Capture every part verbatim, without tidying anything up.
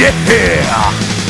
Yeah!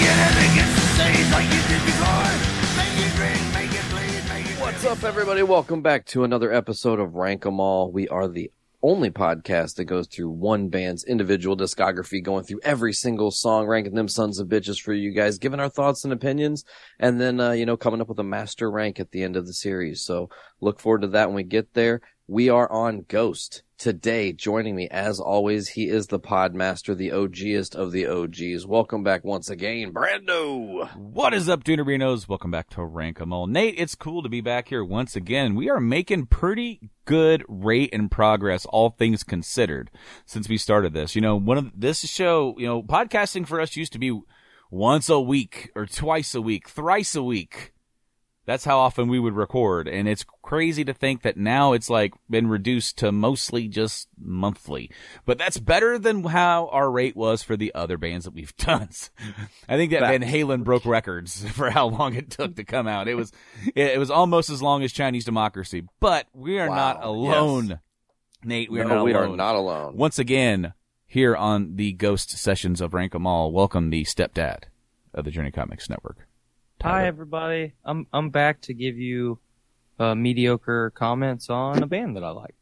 What's up, everybody? Welcome back to another episode of Rank 'Em All. We are the only podcast that goes through one band's individual discography, going through every single song, ranking them sons of bitches for you guys, giving our thoughts and opinions, and then, uh, you know, coming up with a master rank at the end of the series. So look forward to that when we get there. We are on Ghost. Today, joining me, as always, he is the pod master, the O Gest of the O Gs. Welcome back once again, Brando. What is up, Duderinos? Welcome back to Rank 'Em All. Nate, it's cool to be back here once again. We are making pretty good rate and progress, all things considered, since we started this. You know, one of this show, you know, podcasting for us used to be once a week or twice a week, thrice a week. That's how often we would record, and it's crazy to think that now it's like been reduced to mostly just monthly. But that's better than how our rate was for the other bands that we've done. I think that Van Halen broke records for how long it took to come out. It was it was almost as long as Chinese Democracy. But we are wow. not alone, yes. Nate. We are no, not we alone. are not alone. Once again, here on the Ghost sessions of Rank 'Em All, welcome the stepdad of the Journey Comics Network. Tyler. Hi, everybody. I'm I'm back to give you uh, mediocre comments on a band that I like.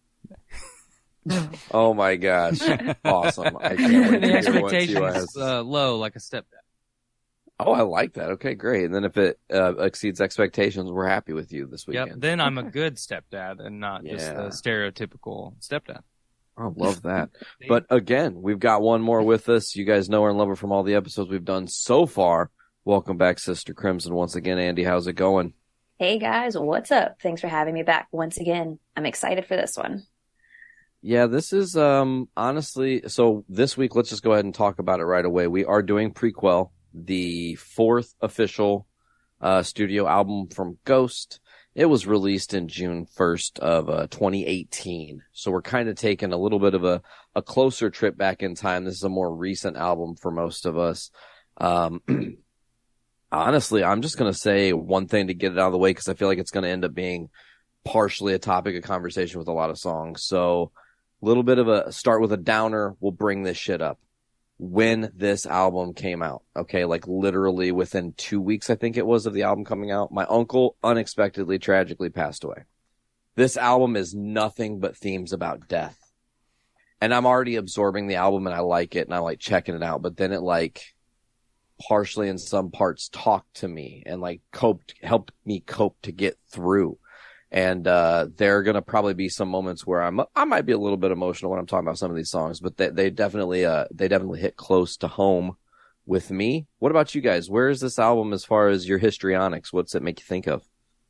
Oh my gosh! Awesome! I can't wait the to hear expectations what you uh, low, like a stepdad. Oh, I like that. Okay, great. And then if it uh, exceeds expectations, we're happy with you this weekend. Yep. Then I'm a good stepdad and not yeah. just a stereotypical stepdad. I love that. But again, we've got one more with us. You guys know her and love her from all the episodes we've done so far. Welcome back, Sister Crimson. Once again, Andy, how's it going? Hey, guys. What's up? Thanks for having me back once again. I'm excited for this one. Yeah, this is um honestly, so this week, let's just go ahead and talk about it right away. We are doing Prequel, the fourth official uh studio album from Ghost. It was released in June first of uh, twenty eighteen. So we're kind of taking a little bit of a, a closer trip back in time. This is a more recent album for most of us. Um Honestly, I'm just going to say one thing to get it out of the way because I feel like it's going to end up being partially a topic of conversation with a lot of songs. So a little bit of a start with a downer. We'll bring this shit up. When this album came out, okay, like literally within two weeks, I think it was, of the album coming out, my uncle unexpectedly, tragically passed away. This album is nothing but themes about death. And I'm already absorbing the album and I like it and I like checking it out. But then it like... partially in some parts talked to me and like coped, helped me cope to get through. And, uh, there are going to probably be some moments where I'm, I might be a little bit emotional when I'm talking about some of these songs, but they, they definitely, uh, they definitely hit close to home with me. What about you guys? Where is this album as far as your histrionics? What's it make you think of?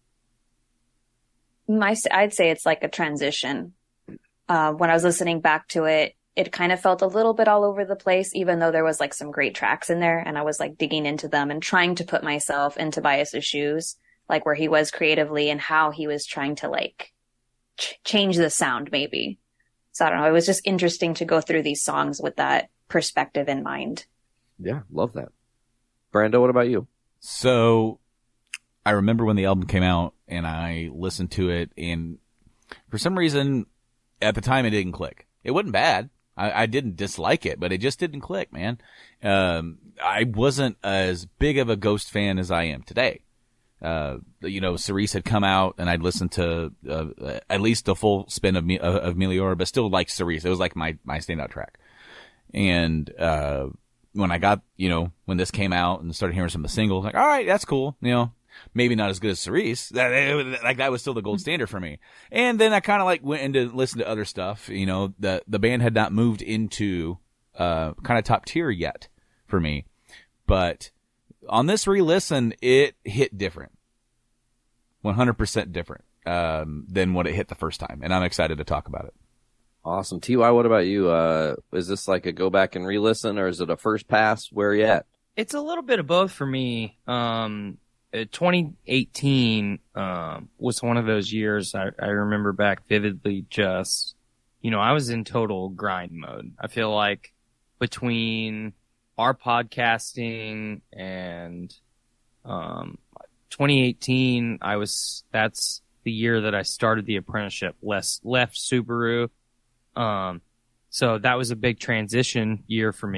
My, I'd say it's like a transition. Uh, when I was listening back to it, it kind of felt a little bit all over the place, even though there was like some great tracks in there. And I was like digging into them and trying to put myself into Bias's shoes, like where he was creatively and how he was trying to like ch- change the sound maybe. So I don't know. It was just interesting to go through these songs with that perspective in mind. Yeah, love that. Brando, what about you? So I remember when the album came out and I listened to it, and for some reason at the time it didn't click. It wasn't bad. I, I didn't dislike it, but it just didn't click, man. Um, I wasn't as big of a Ghost fan as I am today. Uh, you know, Cerise had come out, and I'd listened to uh, at least the full spin of Me- of Meliora, but still liked Cerise. It was like my, my standout track. And uh, when I got, you know, when this came out and started hearing some of the singles, like, all right, that's cool, you know. Maybe not as good as Cerise. That, it, like that was still the gold standard for me. And then I kind of like went into listen to other stuff. You know, the the band had not moved into uh kind of top tier yet for me. But on this re-listen, it hit different, one hundred percent different um, than what it hit the first time. And I'm excited to talk about it. Awesome. T Y, what about you? Uh, is this like a go back and re-listen, or is it a first pass? Where are you at? It's a little bit of both for me. Um, twenty eighteen um, was one of those years I, I remember back vividly. Just, you know, I was in total grind mode. I feel like between our podcasting and um, twenty eighteen, I was that's the year that I started the apprenticeship. Less left Subaru, um, so that was a big transition year for me.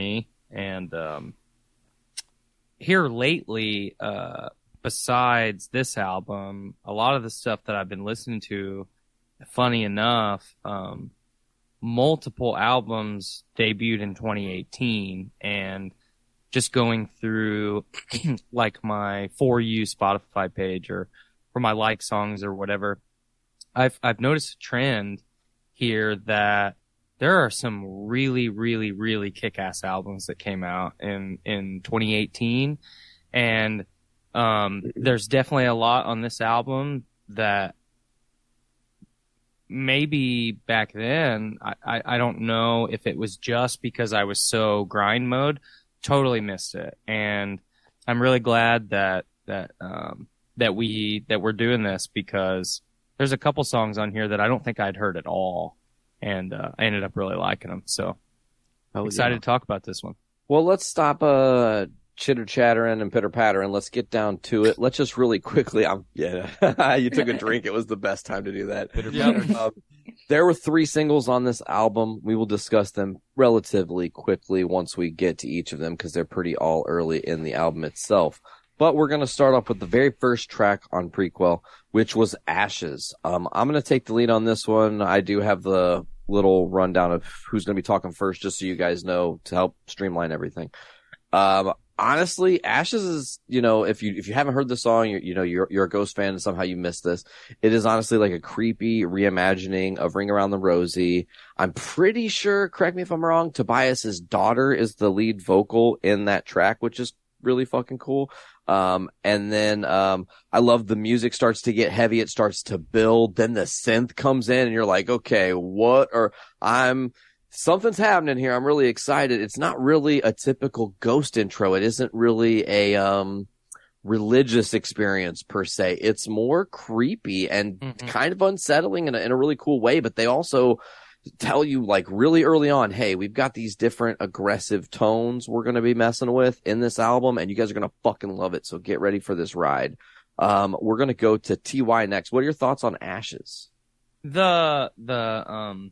And um, here lately, uh, besides this album, a lot of the stuff that I've been listening to, funny enough, um, multiple albums debuted in twenty eighteen, and just going through like my For You Spotify page or for my like songs or whatever, I've I've noticed a trend here that there are some really, really, really kick-ass albums that came out in, in twenty eighteen. And, um, there's definitely a lot on this album that maybe back then, I, I, I don't know if it was just because I was so grind mode, totally missed it. And I'm really glad that, that, um, that we, that we're doing this, because there's a couple songs on here that I don't think I'd heard at all. And uh, I ended up really liking them. So oh, excited yeah. to talk about this one. Well, let's stop uh, chitter chattering and pitter pattering. Let's get down to it. Let's just really quickly. I'm yeah. You took a drink. It was the best time to do that. Pitter Yep. patter. Um, there were three singles on this album. We will discuss them relatively quickly once we get to each of them, because they're pretty all early in the album itself. But we're going to start off with the very first track on Prequel, which was Ashes. Um, I'm going to take the lead on this one. I do have the little rundown of who's going to be talking first, just so you guys know, to help streamline everything. Um, honestly, Ashes is, you know, if you, if you haven't heard the song, you, you know, you're, you're a Ghost fan and somehow you missed this. It is honestly like a creepy reimagining of Ring Around the Rosie. I'm pretty sure, correct me if I'm wrong, Tobias's daughter is the lead vocal in that track, which is really fucking cool. Um, and then, um, I love the music starts to get heavy. It starts to build. Then the synth comes in and you're like, okay, what? Or I'm, something's happening here. I'm really excited. It's not really a typical Ghost intro. It isn't really a, um, religious experience per se. It's more creepy and Mm-hmm. kind of unsettling in a, in a really cool way, but they also tell you like really early on, hey, we've got these different aggressive tones we're going to be messing with in this album, and you guys are going to fucking love it. So get ready for this ride. Um, we're going to go to T Y next. What are your thoughts on Ashes? The, the, um,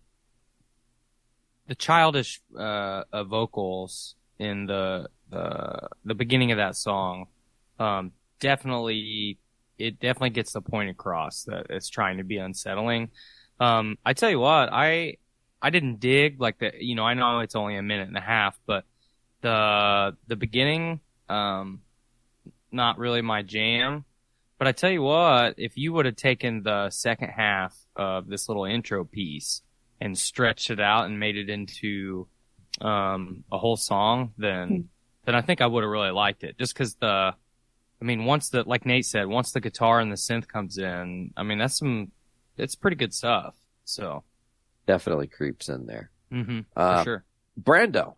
the childish, uh, uh vocals in the, the, the beginning of that song, um, definitely, it definitely gets the point across that it's trying to be unsettling. Um, I tell you what, I, I didn't dig like the, you know, I know it's only a minute and a half, but the, the beginning, um, not really my jam. But I tell you what, if you would have taken the second half of this little intro piece and stretched it out and made it into, um, a whole song, then, then I think I would have really liked it. Just cause the, I mean, once the, like Nate said, once the guitar and the synth comes in, I mean, that's some, it's pretty good stuff. So Definitely creeps in there. mm-hmm, Uh, for sure. Brando.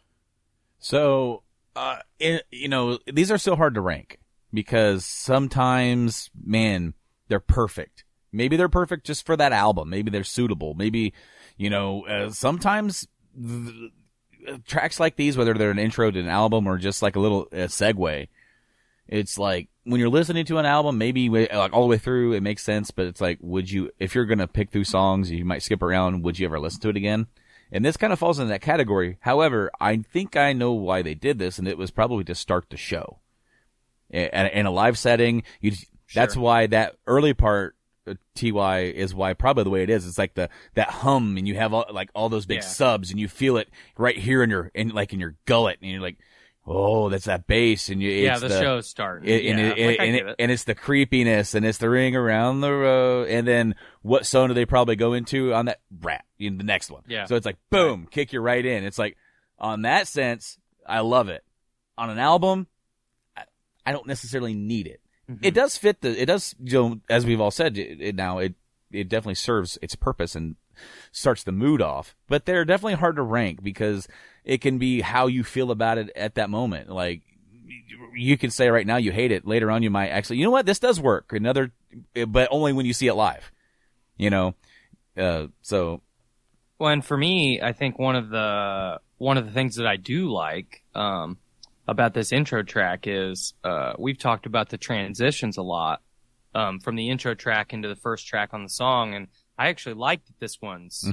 So, uh, it, you know, these are so hard to rank because sometimes, man, they're perfect. Maybe they're perfect just for that album. Maybe they're suitable. Maybe, you know, uh, sometimes th- tracks like these, whether they're an intro to an album or just like a little uh, segue, it's like when you're listening to an album, maybe like all the way through, it makes sense. But it's like, would you, if you're going to pick through songs, you might skip around. Would you ever listen to it again? And this kind of falls in that category. However, I think I know why they did this, and it was probably to start the show. In, in a live setting, you, Sure. that's why that early part, uh, T Y, is why probably the way it is. It's like the that hum, and you have all, like all those big Yeah. subs, and you feel it right here in your in like in your gullet, and you're like, oh, that's that bass, and you Yeah, it's the, the show's starting. It, yeah, and, it, like, I and, get it, it. and it's the creepiness, and it's the ring around the road, and then what song do they probably go into on that Rat in the next one? Yeah. So it's like boom, kick you right in. It's like on that sense, I love it. On an album, I, I don't necessarily need it. Mm-hmm. It does fit the. It does, you know, as we've all said it, it now. It it definitely serves its purpose and starts the mood off. But they're definitely hard to rank because it can be how you feel about it at that moment. Like, you could say right now you hate it. Later on, you might actually, you know what, this does work. Another, but only when you see it live. You know, uh, so. Well, and for me, I think one of the one of the things that I do like um, about this intro track is uh, we've talked about the transitions a lot um, from the intro track into the first track on the song, and I actually like that this one's Mm-hmm.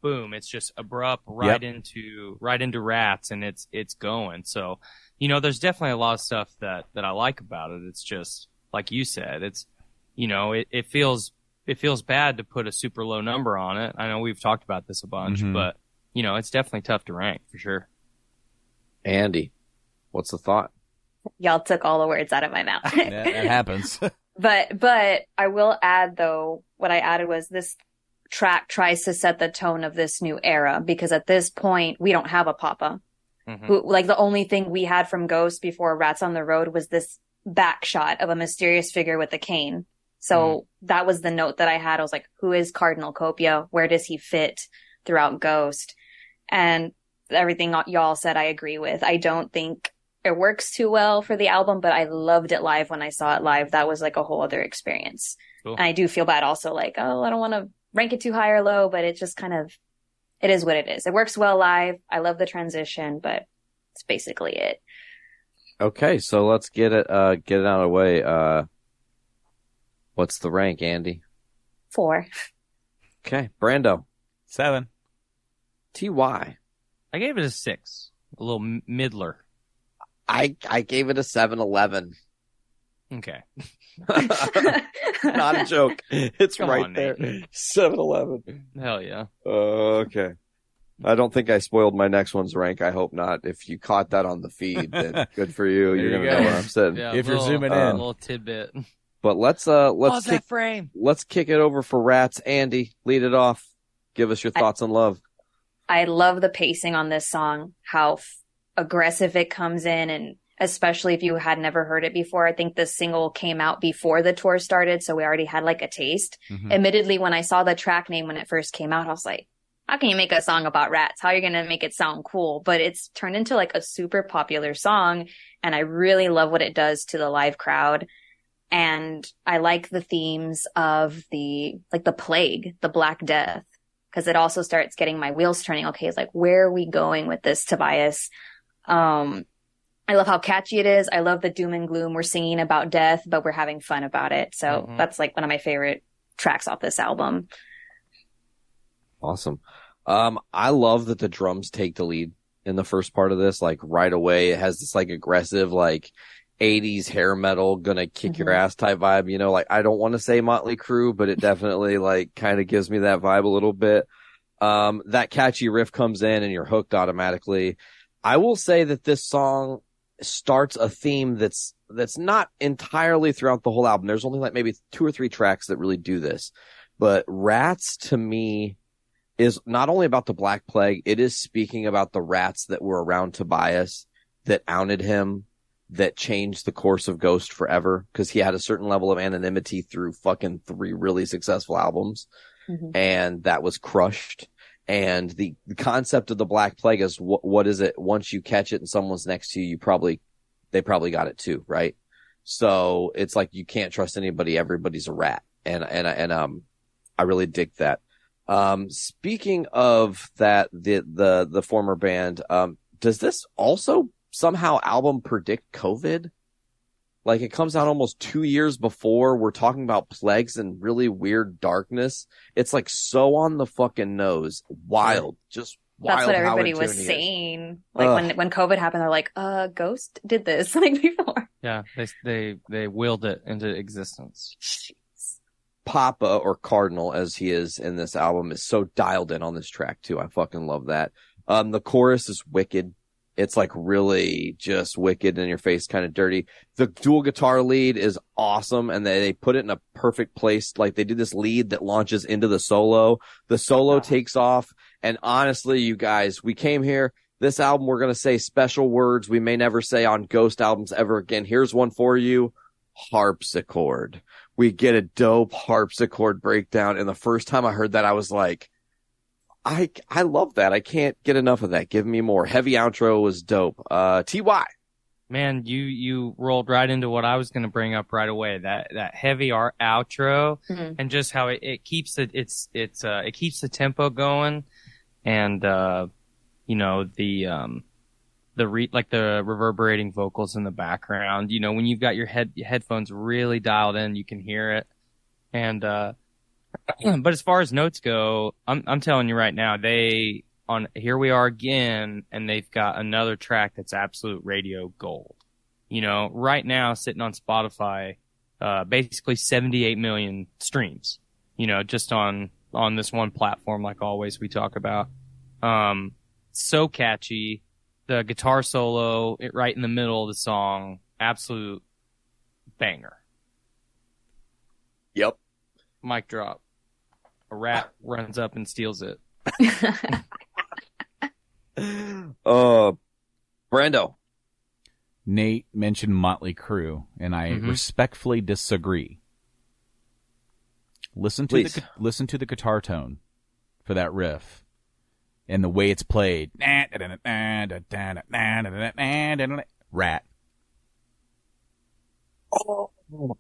boom, it's just abrupt right Yep. into right into Rats, and it's it's going. So, you know, there's definitely a lot of stuff that that I like about it. It's just like you said, it's you know, it, it feels it feels bad to put a super low number on it. I know we've talked about this a bunch, Mhm. but you know, it's definitely tough to rank for sure. Andy, what's the thought? Y'all took all the words out of my mouth. that, that happens. But but I will add though, what I added was this track tries to set the tone of this new era, because at this point we don't have a Papa. Mhm. Who, like, the only thing we had from Ghost before Rats on the Road was this back shot of a mysterious figure with a cane. So that was the note that I had. I was like, who is Cardinal Copia? Where does he fit throughout Ghost? And everything y'all said, I agree with. I don't think it works too well for the album, but I loved it live when I saw it live. That was like a whole other experience. Cool. And I do feel bad also, like, oh, I don't want to rank it too high or low, but it just kind of, it is what it is. It works well live. I love the transition, but it's basically it. Okay, so let's get it uh get it out of the way. Uh what's the rank, Andy? Four. Okay, Brando. Seven. T Y. I gave it a six, a little m- middler. I I gave it a seven eleven. Okay. Not a joke. It's Come right on, there. Nate. seven eleven. Hell yeah. Uh, okay. I don't think I spoiled my next one's rank. I hope not. If you caught that on the feed, then good for you. There You're you gonna go. know where I'm sitting. Yeah, If you're little- zooming a in. little tidbit. But let's uh Pause let's kick that frame. let's kick it over for Rats. Andy, lead it off. Give us your I- thoughts on love. I love the pacing on this song, how f- aggressive it comes in, and especially if you had never heard it before. I think this single came out before the tour started, so we already had like a taste. Mhm. Admittedly, when I saw the track name when it first came out, I was like, how can you make a song about rats? How are you going to make it sound cool? But it's turned into like a super popular song, and I really love what it does to the live crowd. And I like the themes of the, like the plague, the Black Death, because it also starts getting my wheels turning. Okay, it's like, where are we going with this, Tobias? Um, I love how catchy it is. I love the doom and gloom. We're singing about death, but we're having fun about it. So Mhm. that's like one of my favorite tracks off this album. Awesome. Um, I love that the drums take the lead in the first part of this. Like right away, it has this like aggressive, like eighties hair metal, gonna kick your Mhm. ass type vibe. You know, like I don't want to say Motley Crue, but it definitely like kind of gives me that vibe a little bit. Um, that catchy riff comes in and you're hooked automatically. I will say that this song starts a theme that's, that's not entirely throughout the whole album. There's only like maybe two or three tracks that really do this, but Rats to me is not only about the Black Plague, it is speaking about the rats that were around Tobias, that outed him, that changed the course of Ghost forever, because he had a certain level of anonymity through fucking three really successful albums, Mhm. and that was crushed. And the, the concept of the Black Plague is what, what is it? Once you catch it and someone's next to you, you probably, they probably got it too, right? So it's like you can't trust anybody. Everybody's a rat. And, and, and, um, I really dig that. Um, speaking of that, the, the, the former band, um, does this also somehow album predict COVID? Like it comes out almost two years before we're talking about plagues and really weird darkness. It's like so on the fucking nose. Wild. Just wild. That's what how everybody in was tune he is. saying. Like Ugh. when when COVID happened, they're like, uh, Ghost did this like before. Yeah, they they they willed it into existence. Papa, or Cardinal as he is in this album, is so dialed in on this track too. I fucking love that. Um, the chorus is wicked. It's like really just wicked in your face, kind of dirty. The dual guitar lead is awesome, and they, they put it in a perfect place. Like they do this lead that launches into the solo. The solo takes off, and honestly, you guys, we came here. This album, we're gonna say special words we may never say on Ghost albums ever again. Here's one for you: harpsichord. We get a dope harpsichord breakdown, and the first time I heard that, I was like, I, I love that. I can't get enough of that. Give me more. Heavy outro was dope. Uh, T Y. Man, you you rolled right into what I was going to bring up right away. That that heavy art outro Mhm. and just how it, it keeps it it's it's uh it keeps the tempo going, and uh you know the um the re like the reverberating vocals in the background. You know, when you've got your head headphones really dialed in, you can hear it. And uh but as far as notes go, I'm I'm telling you right now, they on Here We Are Again, and they've got another track that's absolute radio gold. You know, right now sitting on Spotify, uh, basically seventy-eight million streams. You know, just on on this one platform, like always we talk about. Um, so catchy, the guitar solo, it right in the middle of the song, absolute banger. Yep. Mic drop. A rat runs up and steals it. uh, Brando. Nate mentioned Motley Crue, and I Mhm. respectfully disagree. Listen to Please. the gu- listen to the guitar tone for that riff, and the way it's played. Rat. Oh,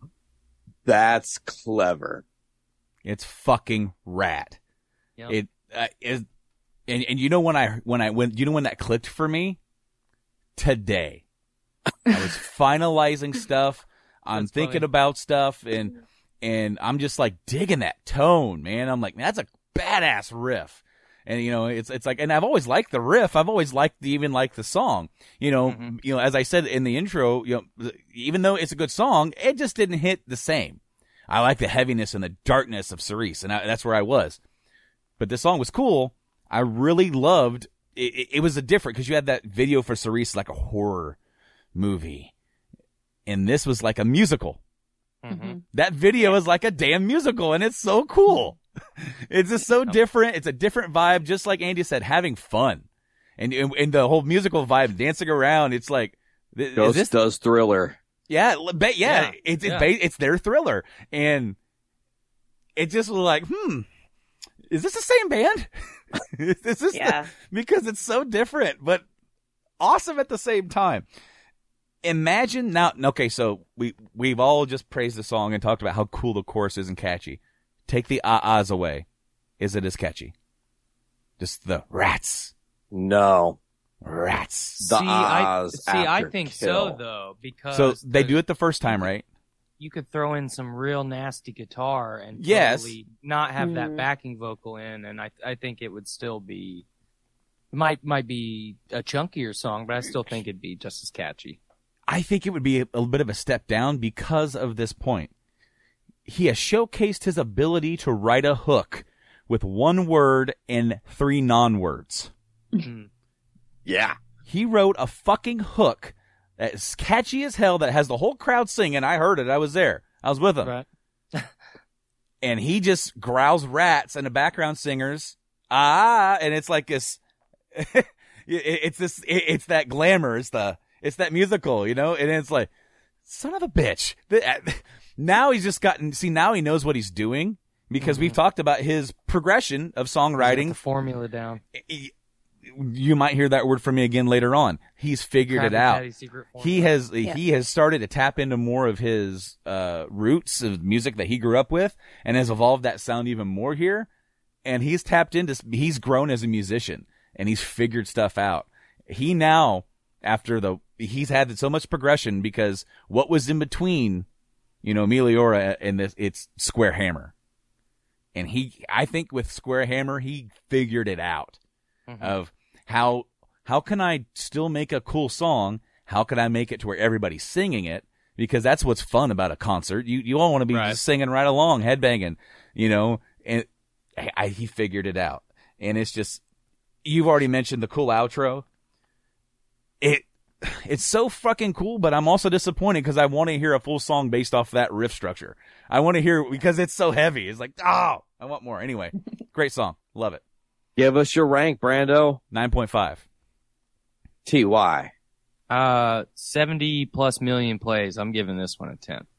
that's clever. It's fucking Rat. Yep. It uh, is, and and you know when I when I when you know when that clicked for me today. I was finalizing stuff. I'm That's thinking funny. about stuff, and and I'm just like digging that tone, man. I'm like, man, that's a badass riff. And you know, it's it's like, and I've always liked the riff. I've always liked the, even like the song. You know, Mhm. you know, as I said in the intro, you know, even though it's a good song, it just didn't hit the same. I like the heaviness and the darkness of Cerise, and I, that's where I was. But this song was cool. I really loved. It, it, it was a different because you had that video for Cerise, like a horror movie, and this was like a musical. Mhm. That video is like a damn musical, and it's so cool. It's just so different. It's a different vibe, just like Andy said, having fun, and and, and the whole musical vibe, dancing around. It's like, th- is Ghost this? does Thriller. Yeah, li- ba- yeah, Yeah, it's it's, yeah. ba- it's their Thriller, and it just was like, hmm, is this the same band? is this the- Yeah. because it's so different, but awesome at the same time. Imagine now, okay, so we, we've all just praised the song and talked about how cool the chorus is and catchy. Take the ah-ahs away. Is it as catchy? Just the rats. No. Rats. The see, I, ahs see, I after think kill. so though, because So they the- do it the first time, right? You could throw in some real nasty guitar and Yes. totally not have that Mhm. backing vocal in, and I I think it would still be might might be a chunkier song, but I still think it'd be just as catchy. I think it would be a, a bit of a step down because of this point. He has showcased his ability to write a hook with one word and three non-words. Mm. Yeah. He wrote a fucking hook that is catchy as hell that has the whole crowd singing. I heard it. I was there. I was with him. Right. And he just growls rats and the background singers. Ah, and it's like this, it, it's this, it, it's that glamour. It's the, it's that musical, you know? And it's like, son of a bitch. The- Now he's just gotten, see, now he knows what he's doing because we've talked about his progression of He's got songwriting. the formula down. He- You might hear that word from me again later on. He's figured Krabby it out. Patty's secret He formula. has Yeah. he has started to tap into more of his uh, roots of music that he grew up with, and has evolved that sound even more here. And he's tapped into he's grown as a musician, and he's figured stuff out. He now, after the he's had so much progression because what was in between, you know, Meliora and this, it's Square Hammer, and he I think with Square Hammer he figured it out Mhm. of how how can I still make a cool song? How can I make it to where everybody's singing it? Because that's what's fun about a concert. You you all want to be Right. just singing right along, headbanging, you know. And I, I, he figured it out. And it's just you've already mentioned the cool outro. It it's so fucking cool, but I'm also disappointed because I want to hear a full song based off that riff structure. I want to hear because it's so heavy. It's like, oh, I want more. Anyway, great song, love it. Give us your rank, Brando. Nine point five. T Y. Uh, seventy plus million plays. I'm giving this one a ten.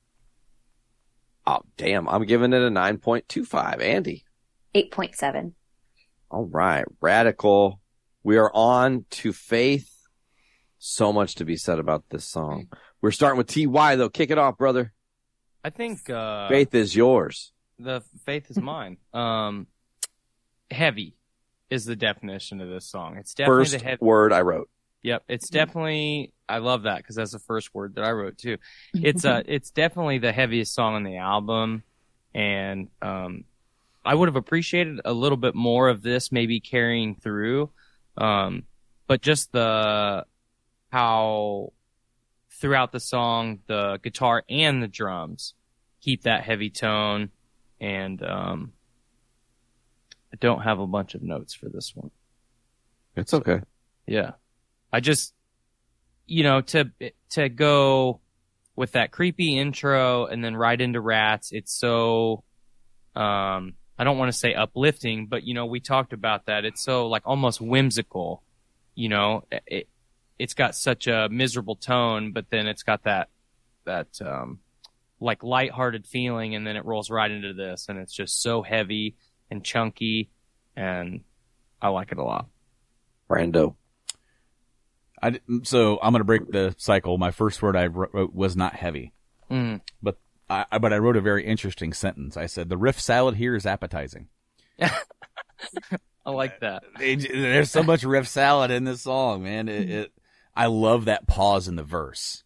Oh, damn. I'm giving it a nine point two five. Andy. eight point seven. All right. Radical. We are on to Faith. So much to be said about this song. We're starting with T Y, though. Kick it off, brother. I think uh, Faith is yours. the faith is mine. Um, heavy is the definition of this song. It's definitely First the heavy. word I wrote. Yep, it's definitely. I love that because that's the first word that I wrote too. It's uh, it's definitely the heaviest song on the album, and um, I would have appreciated a little bit more of this maybe carrying through. Um, but just the, how throughout the song, the guitar and the drums keep that heavy tone. And, um, I don't have a bunch of notes for this one. It's okay. Yeah. I just, you know, to, to go with that creepy intro and then right into Rats, it's so, um, I don't want to say uplifting, but you know, we talked about that. It's so like almost whimsical, you know, it, it's got such a miserable tone, but then it's got that, that, um, like lighthearted feeling. And then it rolls right into this and it's just so heavy and chunky and I like it a lot. Brando. I, so I'm going to break the cycle. My first word I wrote was not heavy, Mm. but I, but I wrote a very interesting sentence. I said, the riff salad here is appetizing. I like that. It, there's so much riff salad in this song, man. It, it, I love that pause in the verse.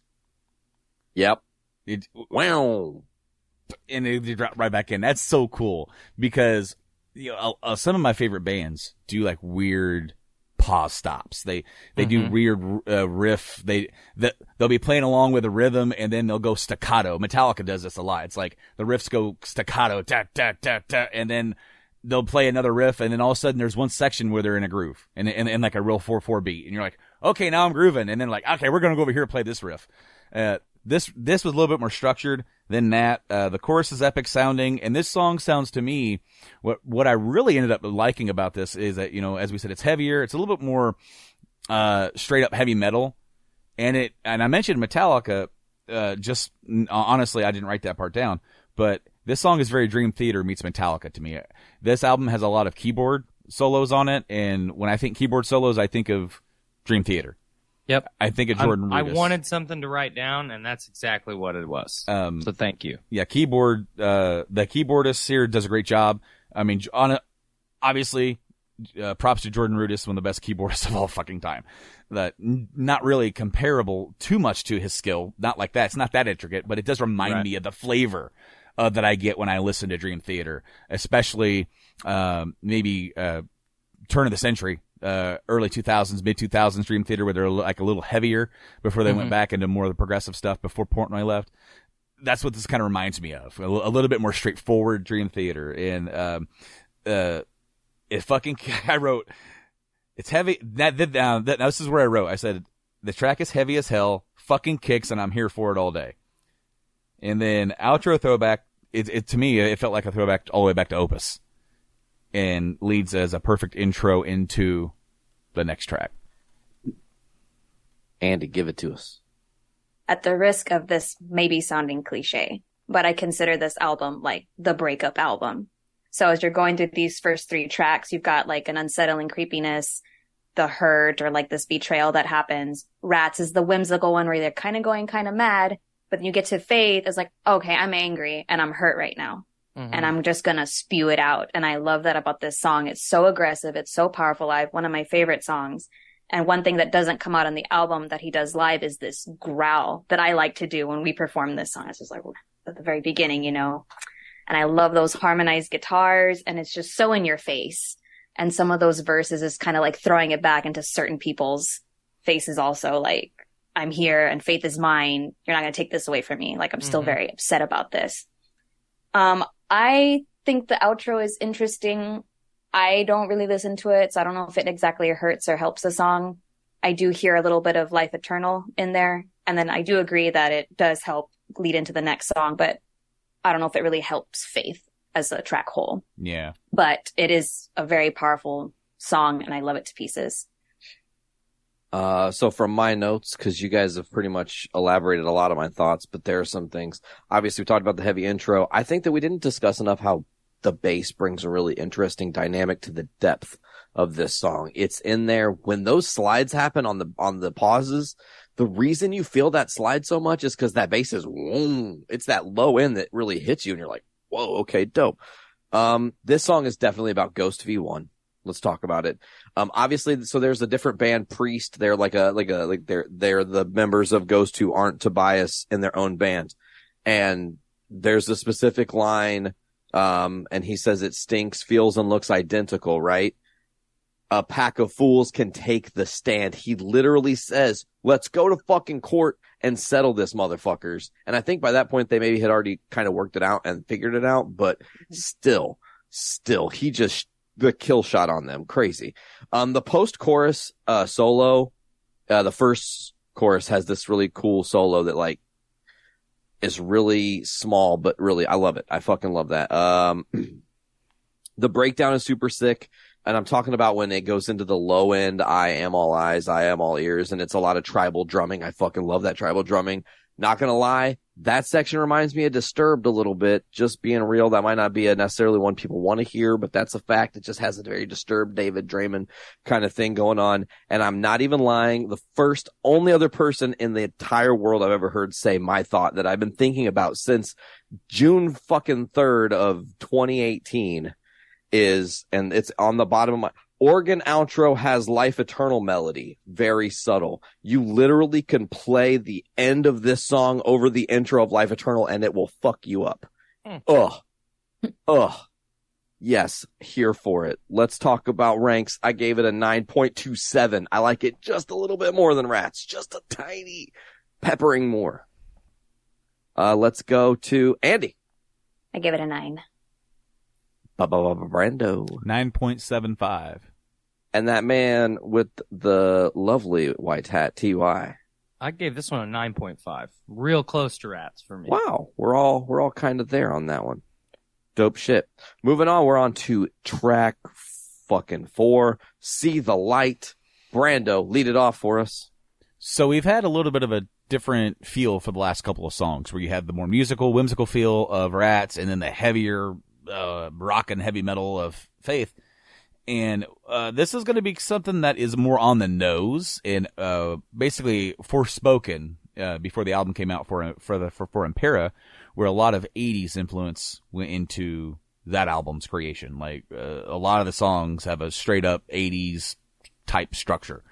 Yep. It, Wow. and it, it dropped right back in. That's so cool because you know, uh, some of my favorite bands do like weird pause stops. They they Mm-hmm. do weird uh, riff. They the, they'll be playing along with a rhythm and then they'll go staccato. Metallica does this a lot. It's like the riffs go staccato, ta ta ta ta, and then they'll play another riff, and then all of a sudden there's one section where they're in a groove and and, and like a real four four beat, and you're like, okay, now I'm grooving, and then like, okay, we're gonna go over here and play this riff. Uh, this this was a little bit more structured than that. Uh, the chorus is epic sounding, and this song sounds to me what what I really ended up liking about this is that, you know, as we said, it's heavier, it's a little bit more uh, straight up heavy metal, and it and I mentioned Metallica. Uh, just honestly, I didn't write that part down, but this song is very Dream Theater meets Metallica to me. This album has a lot of keyboard solos on it, and when I think keyboard solos, I think of Dream Theater. Yep. I think of Jordan I, I Rudess. wanted something to write down, and that's exactly what it was. Um, so thank you. Yeah, keyboard. Uh, the keyboardist here does a great job. I mean, on a, obviously, uh, props to Jordan Rudess, one of the best keyboardists of all fucking time. That n- not really comparable too much to his skill. Not like that. It's not that intricate, but it does remind Right. me of the flavor uh, that I get when I listen to Dream Theater, especially um, maybe uh, turn of the century. Uh, early two thousands, mid two thousands Dream Theater, where they're like a little heavier before they Mm-hmm. went back into more of the progressive stuff before Portnoy left. That's what this kind of reminds me of. A, l- a little bit more straightforward Dream Theater. And, um, uh, it fucking, I wrote, it's heavy. That, that, uh, that, now this is where I wrote, I said, the track is heavy as hell, fucking kicks, and I'm here for it all day. And then outro throwback, it, it, to me, it felt like a throwback all the way back to Opus. And leads as a perfect intro into the next track. Andy, give it to us. At the risk of this maybe sounding cliche, but I consider this album like the breakup album. So as you're going through these first three tracks, you've got like an unsettling creepiness, the hurt, or like this betrayal that happens. Rats is the whimsical one where they're kind of going kind of mad, but then you get to Faith, it's like, okay, I'm angry and I'm hurt right now. Mhm. And I'm just going to spew it out. And I love that about this song. It's so aggressive. It's so powerful live. One of my favorite songs. And one thing that doesn't come out on the album that he does live is this growl that I like to do when we perform this song. It's just like at the very beginning, you know, and I love those harmonized guitars, and it's just so in your face. And some of those verses is kind of like throwing it back into certain people's faces also. Like, I'm here and Faith is mine. You're not going to take this away from me. Like, I'm still Mhm. very upset about this. Um, I think the outro is interesting. I don't really listen to it, so I don't know if it exactly hurts or helps the song. I do hear a little bit of Life Eternal in there, and then I do agree that it does help lead into the next song, but I don't know if it really helps Faith as a track whole. Yeah. But it is a very powerful song, and I love it to pieces. Uh, so from my notes, because you guys have pretty much elaborated a lot of my thoughts, but there are some things. Obviously, we talked about the heavy intro. I think that we didn't discuss enough how the bass brings a really interesting dynamic to the depth of this song. It's in there when those slides happen on the on the pauses. The reason you feel that slide so much is because that bass is whoom. It's that low end that really hits you, and you're like, whoa, okay, dope. Um, this song is definitely about Ghost V one. Let's talk about it. Um, obviously, so there's a different band, Priest. They're like a, like a, like they're, they're the members of Ghost who aren't Tobias in their own band. And there's a specific line, Um, and he says it stinks, feels, and looks identical, right? A pack of fools can take the stand. He literally says, let's go to fucking court and settle this, motherfuckers. And I think by that point, they maybe had already kind of worked it out and figured it out, but still, still, he just, the kill shot on them. Crazy. Um, the post chorus, uh, solo, uh, the first chorus has this really cool solo that like is really small, but really, I love it. I fucking love that. Um, the breakdown is super sick. And I'm talking about when it goes into the low end, I am all eyes, I am all ears, and it's a lot of tribal drumming. I fucking love that tribal drumming. Not gonna lie, that section reminds me of Disturbed a little bit. Just being real, that might not be a necessarily one people want to hear, but that's a fact. It just has a very Disturbed David Draymond kind of thing going on. And I'm not even lying. The first, only other person in the entire world I've ever heard say my thought that I've been thinking about since June fucking third of twenty eighteen is, and it's on the bottom of my organ outro has Life Eternal melody. Very subtle. You literally can play the end of this song over the intro of Life Eternal and it will fuck you up. Mm. Ugh. Ugh. Yes, here for it. Let's talk about ranks. I gave it a nine point two seven. I like it just a little bit more than Rats. Just a tiny peppering more. Uh, let's go to Andy. I give it a nine. Brando. nine point seven five. And that man with the lovely white hat, T Y. I gave this one a nine point five. Real close to Rats for me. Wow. We're all, we're all kind of there on that one. Dope shit. Moving on, we're on to track fucking four. See the Light. Brando, lead it off for us. So we've had a little bit of a different feel for the last couple of songs where you had the more musical, whimsical feel of Rats and then the heavier uh, rock and heavy metal of Faith. And uh, this is going to be something that is more on the nose and uh, basically Forspoken uh, before the album came out for for the for, for Impera, where a lot of eighties influence went into that album's creation. Like uh, a lot of the songs have a straight up eighties type structure.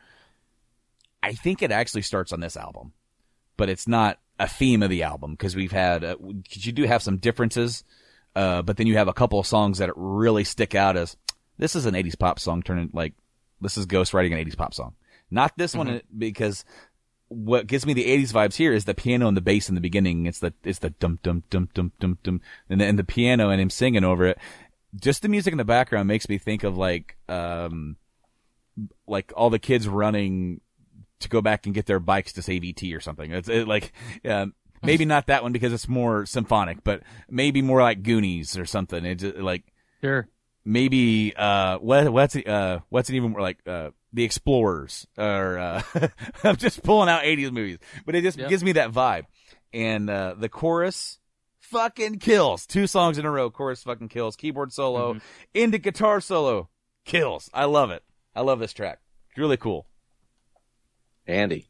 I think it actually starts on this album, but it's not a theme of the album because we've had uh, you do have some differences, uh, but then you have a couple of songs that really stick out as this is an eighties pop song turning like this is Ghost writing an eighties pop song. Not this mm-hmm. one because what gives me the eighties vibes here is the piano and the bass in the beginning. It's the it's the dum dum dum dum dum dum and the, and the piano and him singing over it. Just the music in the background makes me think of like um like all the kids running to go back and get their bikes to save E T or something. It's it, like um, maybe not that one because it's more symphonic, but maybe more like Goonies or something. It's like sure. Maybe uh what what's it, uh what's it even more like uh The Explorers or uh I'm just pulling out eighties movies, but it just yep. gives me that vibe. And uh the chorus fucking kills. Two songs in a row, chorus fucking kills. Keyboard solo, mm-hmm. into guitar solo, kills. I love it. I love this track. It's really cool. Andy.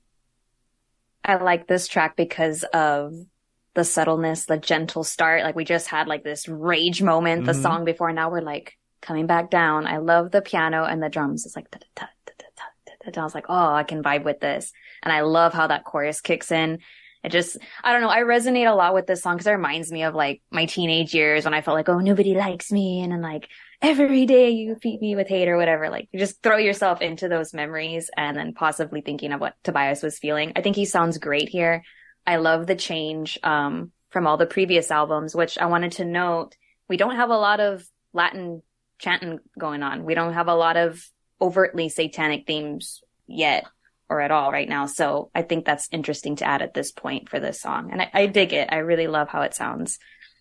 I like this track because of the subtleness, the gentle start. Like we just had like this rage moment, the mm-hmm. song before. Now we're like coming back down. I love the piano and the drums. It's like, da, da, da, da, da, da. I was like, oh, I can vibe with this. And I love how that chorus kicks in. It just, I don't know. I resonate a lot with this song because it reminds me of like my teenage years when I felt like, oh, nobody likes me. And then like every day you feed me with hate or whatever. Like you just throw yourself into those memories and then possibly thinking of what Tobias was feeling. I think he sounds great here. I love the change um, from all the previous albums, which I wanted to note. We don't have a lot of Latin chanting going on. We don't have a lot of overtly satanic themes yet or at all right now. So I think that's interesting to add at this point for this song. And I, I dig it. I really love how it sounds.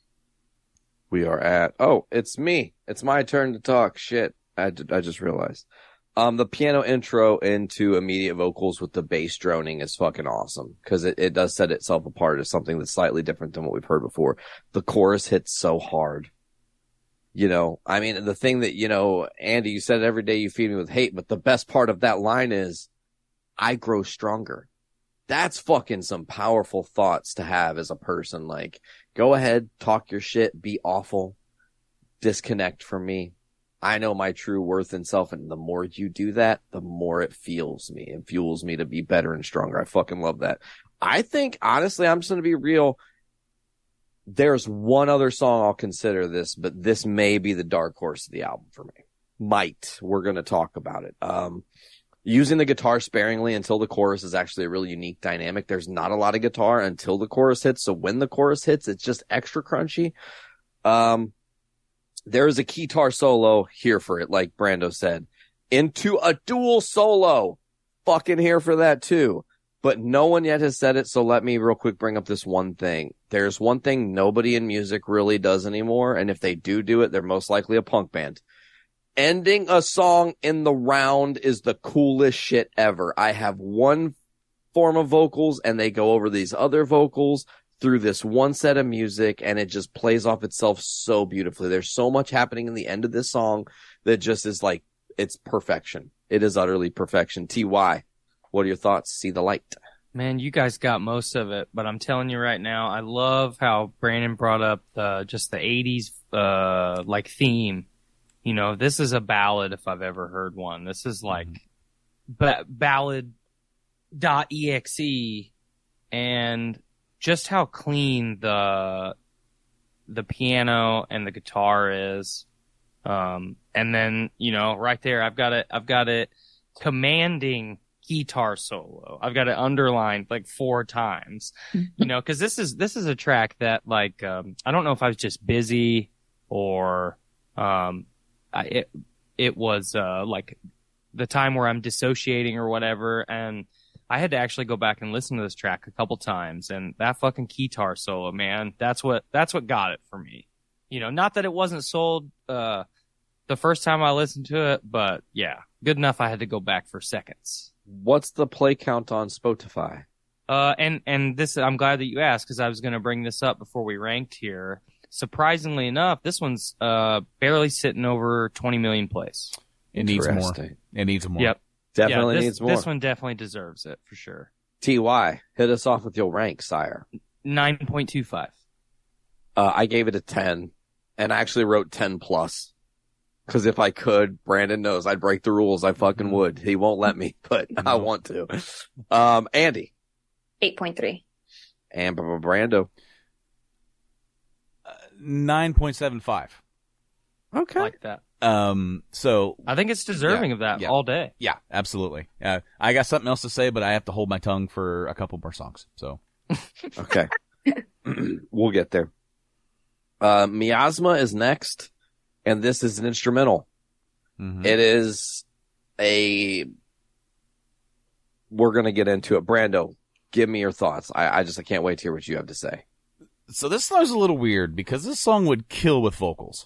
We are at, oh, it's me. It's my turn to talk. Shit. I, I just realized. Um, the piano intro into immediate vocals with the bass droning is fucking awesome because it, it does set itself apart as something that's slightly different than what we've heard before. The chorus hits so hard. You know, I mean, the thing that, you know, Andy, you said every day you feed me with hate, but the best part of that line is I grow stronger. That's fucking some powerful thoughts to have as a person. Like, go ahead, talk your shit, be awful, disconnect from me. I know my true worth and self, and the more you do that, the more it fuels me and fuels me to be better and stronger. I fucking love that. I think, honestly, I'm just going to be real. There's one other song I'll consider this, but this may be the dark horse of the album for me. Might. We're going to talk about it. Um, using the guitar sparingly until the chorus is actually a really unique dynamic. There's not a lot of guitar until the chorus hits. So when the chorus hits, it's just extra crunchy. Um, there is a guitar solo here for it, like Brando said, into a dual solo. Fucking here for that too. But no one yet has said it, so let me real quick bring up this one thing. There's one thing nobody in music really does anymore, and if they do do it, they're most likely a punk band. Ending a song in the round is the coolest shit ever. I have one form of vocals, and they go over these other vocals through this one set of music, and it just plays off itself so beautifully. There's so much happening in the end of this song that just is like, it's perfection. It is utterly perfection. T Y. What are your thoughts? See the light. Man, you guys got most of it, but I'm telling you right now, I love how Brandon brought up the, just the eighties, uh, like theme. You know, this is a ballad if I've ever heard one. This is like ba- ballad dot E X E, and just how clean the, the piano and the guitar is. Um, and then, you know, right there, I've got it, I've got it commanding guitar solo. I've got it underlined like four times, you know, cause this is, this is a track that like, um, I don't know if I was just busy or, um, I, it, it was, uh, like the time where I'm dissociating or whatever. And I had to actually go back and listen to this track a couple times, and that fucking guitar solo, man, that's what, that's what got it for me. You know, not that it wasn't sold, uh, the first time I listened to it, but yeah, good enough. I had to go back for seconds. What's the play count on Spotify? Uh, and, and this, I'm glad that you asked, because I was going to bring this up before we ranked here. Surprisingly enough, this one's, uh, barely sitting over twenty million plays. It needs more. Interesting. It needs more. Yep. Definitely yeah, this, needs more. This one definitely deserves it for sure. T Y, hit us off with your rank, sire. nine point two five. Uh, I gave it a ten, and I actually wrote ten plus. Cause if I could, Brandon knows I'd break the rules. I fucking would. He won't let me, but I want to. Um, Andy. eight point three. And Brando. Uh, nine point seven five. Okay. Like that. Um, so I think it's deserving Yeah, of that yeah. all day. yeah, absolutely. Uh, I got something else to say, but I have to hold my tongue for a couple more songs. So Okay. We'll get there. Uh, Miasma is next, and this is an instrumental. mhm. It is a, we're going to get into it. Brando, give me your thoughts. I, I just, I can't wait to hear what you have to say. So this song's a little weird because this song would kill with vocals.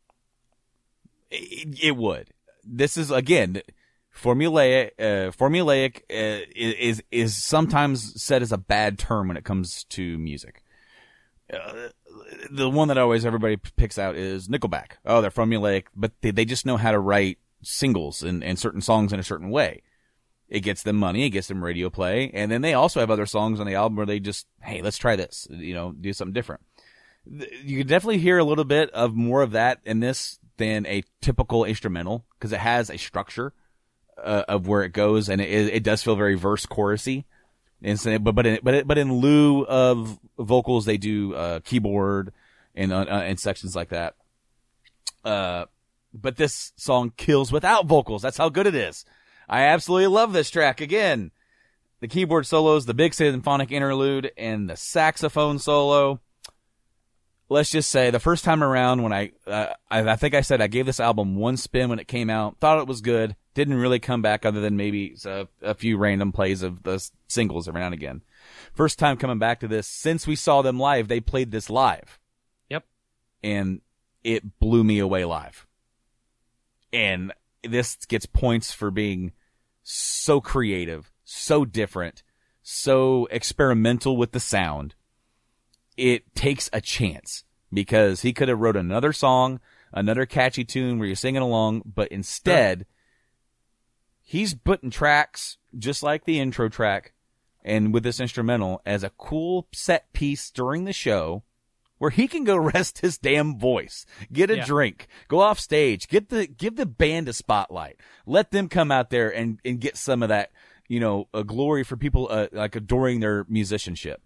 It, it would. This is again formulaic. Uh, formulaic uh, is is sometimes said as a bad term when it comes to music. Uh, the one that always everybody picks out is Nickelback. Oh, they're formulaic, but they, they just know how to write singles and, and certain songs in a certain way. It gets them money, it gets them radio play, and then they also have other songs on the album where they just, hey, let's try this, you know, do something different. You can definitely hear a little bit of more of that in this than a typical instrumental because it has a structure uh, of where it goes, and it, it does feel very verse chorusy. And so, but but in, but it, but in lieu of vocals, they do uh, keyboard and uh, and sections like that. Uh, but this song kills without vocals. That's how good it is. I absolutely love this track. Again, the keyboard solos, the big symphonic interlude, and the saxophone solo. Let's just say the first time around when I, uh, I, I think I said I gave this album one spin when it came out, thought it was good, didn't really come back other than maybe a, a few random plays of the singles every now and again. First time coming back to this, since we saw them live, they played this live. Yep. And it blew me away live. And this gets points for being so creative, so different, so experimental with the sound. It takes a chance because he could have wrote another song, another catchy tune where you're singing along, but instead he's putting tracks just like the intro track and with this instrumental as a cool set piece during the show where he can go rest his damn voice, get a Yeah. drink, go off stage, get the, give the band a spotlight, let them come out there and, and get some of that, you know, a glory for people, uh, like adoring their musicianship.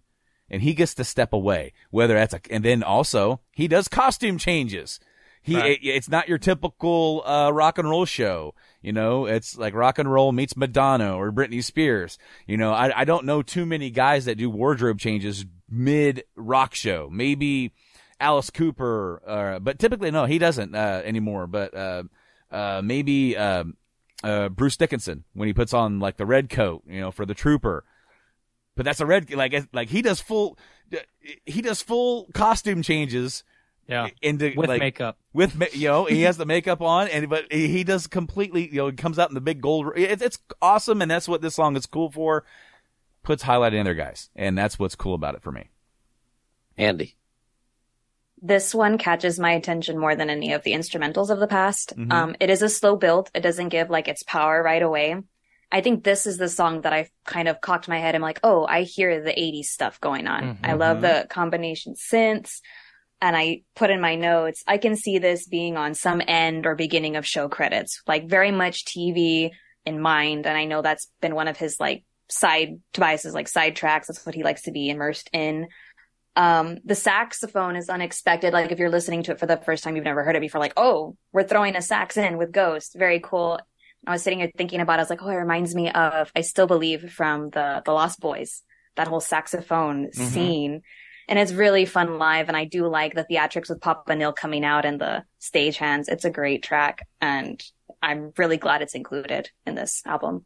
and he gets to step away. Whether that's a, and then also he does costume changes. He, Right. it, it's not your typical uh, rock and roll show. You know, it's like rock and roll meets Madonna or Britney Spears. You know, I, I don't know too many guys that do wardrobe changes mid rock show. Maybe Alice Cooper, uh, but typically no, he doesn't uh, anymore. But uh, uh, maybe uh, uh, Bruce Dickinson when he puts on like the red coat, you know, for the Trooper. But that's a red like like he does full he does full costume changes. Yeah, Into, with like, makeup. With ma- you know, he has the makeup on, and but he, he does completely. You know, he comes out in the big gold. It's it's awesome, and that's what this song is cool for. Puts highlight in there, guys, and that's what's cool about it for me. Andy. This one catches my attention more than any of the instrumentals of the past. Mhm. Um, it is a slow build. It doesn't give like its power right away. I think this is the song that I kind of cocked my head. I'm like, oh, I hear the eighties stuff going on. Mhm. I love the combination synths. And I put in my notes, I can see this being on some end or beginning of show credits, like very much T V in mind. And I know that's been one of his like side, Tobias's like side tracks. That's what he likes to be immersed in. Um, the saxophone is unexpected. Like if you're listening to it for the first time, you've never heard it before, like, oh, we're throwing a sax in with Ghost. Very cool. I was sitting here thinking about it. I was like, oh, it reminds me of I Still Believe from the, the Lost Boys, that whole saxophone Mm-hmm. scene. And it's really fun live. And I do like the theatrics with Papa Nil coming out and the stagehands. It's a great track. And I'm really glad it's included in this album.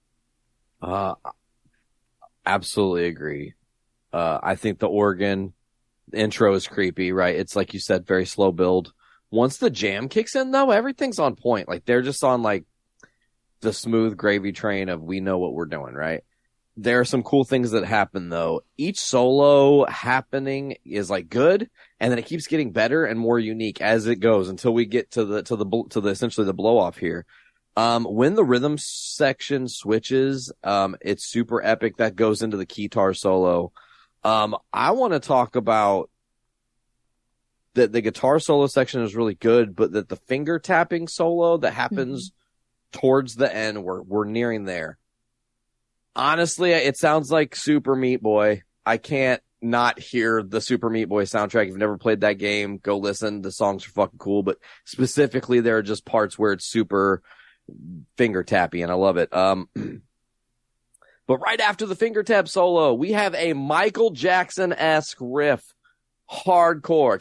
Uh, absolutely agree. Uh, I think the organ intro is creepy, right? It's like you said, very slow build. Once the jam kicks in though, everything's on point. Like they're just on like the smooth gravy train of we know what we're doing, right? There are some cool things that happen though. Each solo happening is like good, and then it keeps getting better and more unique as it goes until we get to the to the to the essentially the blow off here. Um, when the rhythm section switches, um, it's super epic. That goes into the guitar solo. Um, I want to talk about that the guitar solo section is really good, but that the finger tapping solo that happens mm-hmm. towards the end, we're we're nearing there. Honestly, it sounds like Super Meat Boy. I can't not hear the Super Meat Boy soundtrack. If you've never played that game, go listen. The songs are fucking cool, but specifically there are just parts where it's super finger tappy and I love it. Um, but right after the finger tap solo, we have a Michael Jackson-esque riff. Hardcore.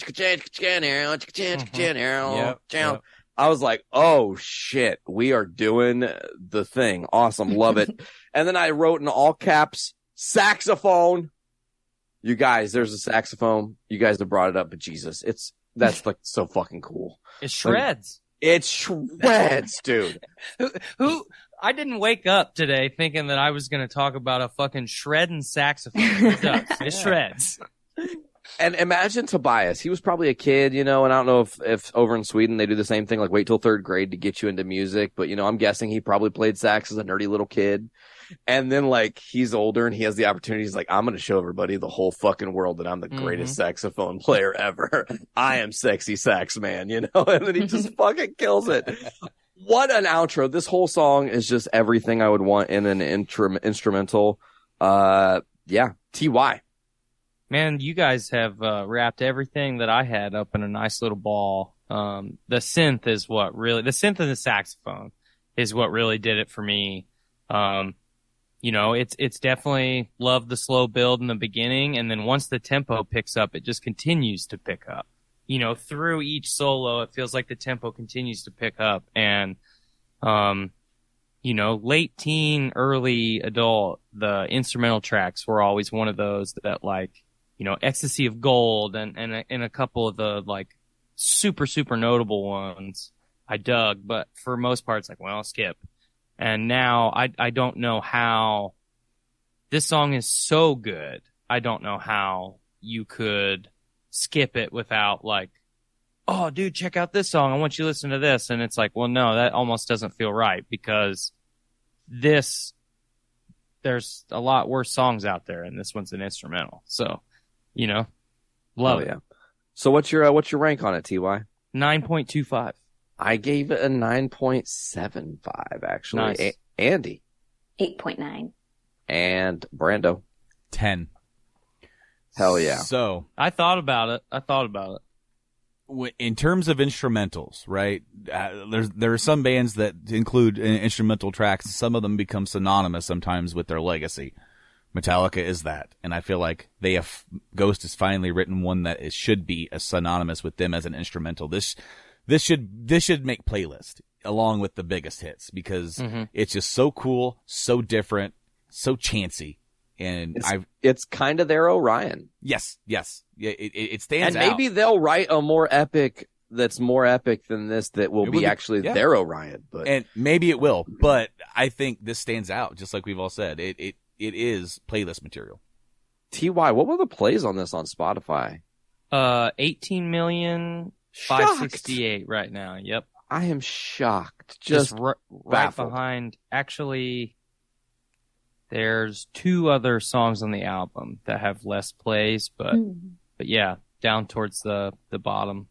Mm-hmm. Yep, yep. I was like, oh shit, we are doing the thing. Awesome. Love it. And then I wrote in all caps, saxophone. You guys, there's a saxophone. You guys have brought it up, but Jesus, it's, that's like so fucking cool. It shreds. Like, it shreds, dude. who, who, I didn't wake up today thinking that I was going to talk about a fucking shredding saxophone. It does. It shreds. And imagine Tobias. He was probably a kid, you know, and I don't know if, if over in Sweden they do the same thing, like wait till third grade to get you into music. But, you know, I'm guessing he probably played sax as a nerdy little kid. And then, like, he's older and he has the opportunity. He's like, I'm going to show everybody the whole fucking world that I'm the mm-hmm. greatest saxophone player ever. I am sexy sax man, you know, and then he just fucking kills it. What an outro. This whole song is just everything I would want in an intru- instrumental. Uh, yeah. T Y. Man, you guys have uh, wrapped everything that I had up in a nice little ball. Um, the synth is what really, the synth and the saxophone is what really did it for me. Um, you know, it's, it's definitely loved the slow build in the beginning. And then once the tempo picks up, it just continues to pick up. You know, through each solo, it feels like the tempo continues to pick up. And, um, you know, late teen, early adult, the instrumental tracks were always one of those that like, you know, Ecstasy of Gold and, and, a, and a couple of the like super, super notable ones I dug, but for most parts, like, well, I'll skip. And now I, I don't know how this song is so good. I don't know how you could skip it without like, oh, dude, check out this song. I want you to listen to this. And it's like, well, no, that almost doesn't feel right because this, there's a lot worse songs out there and this one's an instrumental. So, you know, love oh, it. Yeah. So what's your, uh, what's your rank on it, T Y? nine point two five. I gave it a nine point seven five, actually. Nice. A- Andy. eight point nine. And Brando. ten. Hell yeah. So I thought about it. I thought about it. w- in terms of instrumentals, right? Uh, there's there are some bands that include uh, instrumental tracks. Some of them become synonymous sometimes with their legacy. Metallica is that, and I feel like they have Ghost has finally written one that is, should be as synonymous with them as an instrumental. This this should this should make playlist along with the biggest hits because Mhm. it's just so cool, so different, so chancy, and It's, I it's kind of their Orion. yes yes yeah it, it it stands And out. maybe they'll write a more epic that's more epic than this that will It be would be- actually yeah. their Orion. But And maybe it will, but I think this stands out, just like we've all said. It it it is playlist material. T Y, what were the plays on this on Spotify? Uh, eighteen million five Shocked. sixty-eight right now. Yep. I am shocked. Just, Just r- right baffled. behind. Actually, there's two other songs on the album that have less plays, but Hmm. but yeah, down towards the the bottom.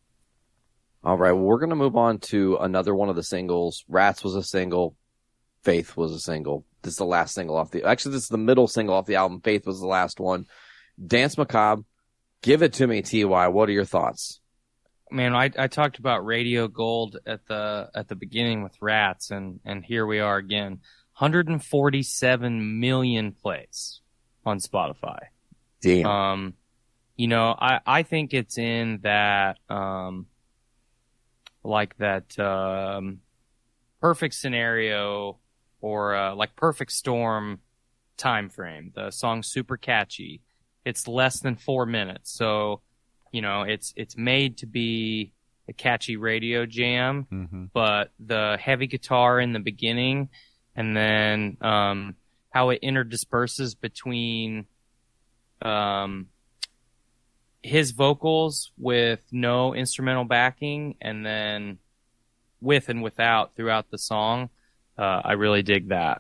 all right. Well, we're gonna move on to another one of the singles. Rats was a single. Faith was a single. This is the last single off the. Actually, this is the middle single off the album. Faith was the last one. Dance Macabre. Give it to me, T Y. What are your thoughts? Man, I I talked about Radio Gold at the at the beginning with Rats, and and here we are again. one hundred forty-seven million plays on Spotify. Damn. Um, you know, I, I think it's in that, um, like that, um, perfect scenario or, uh, like perfect storm time frame. The song's super catchy. It's less than four minutes. So, you know, it's, it's made to be a catchy radio jam, Mm-hmm. but the heavy guitar in the beginning and then, um, how it interdisperses between, um, his vocals with no instrumental backing and then with and without throughout the song. Uh, I really dig that.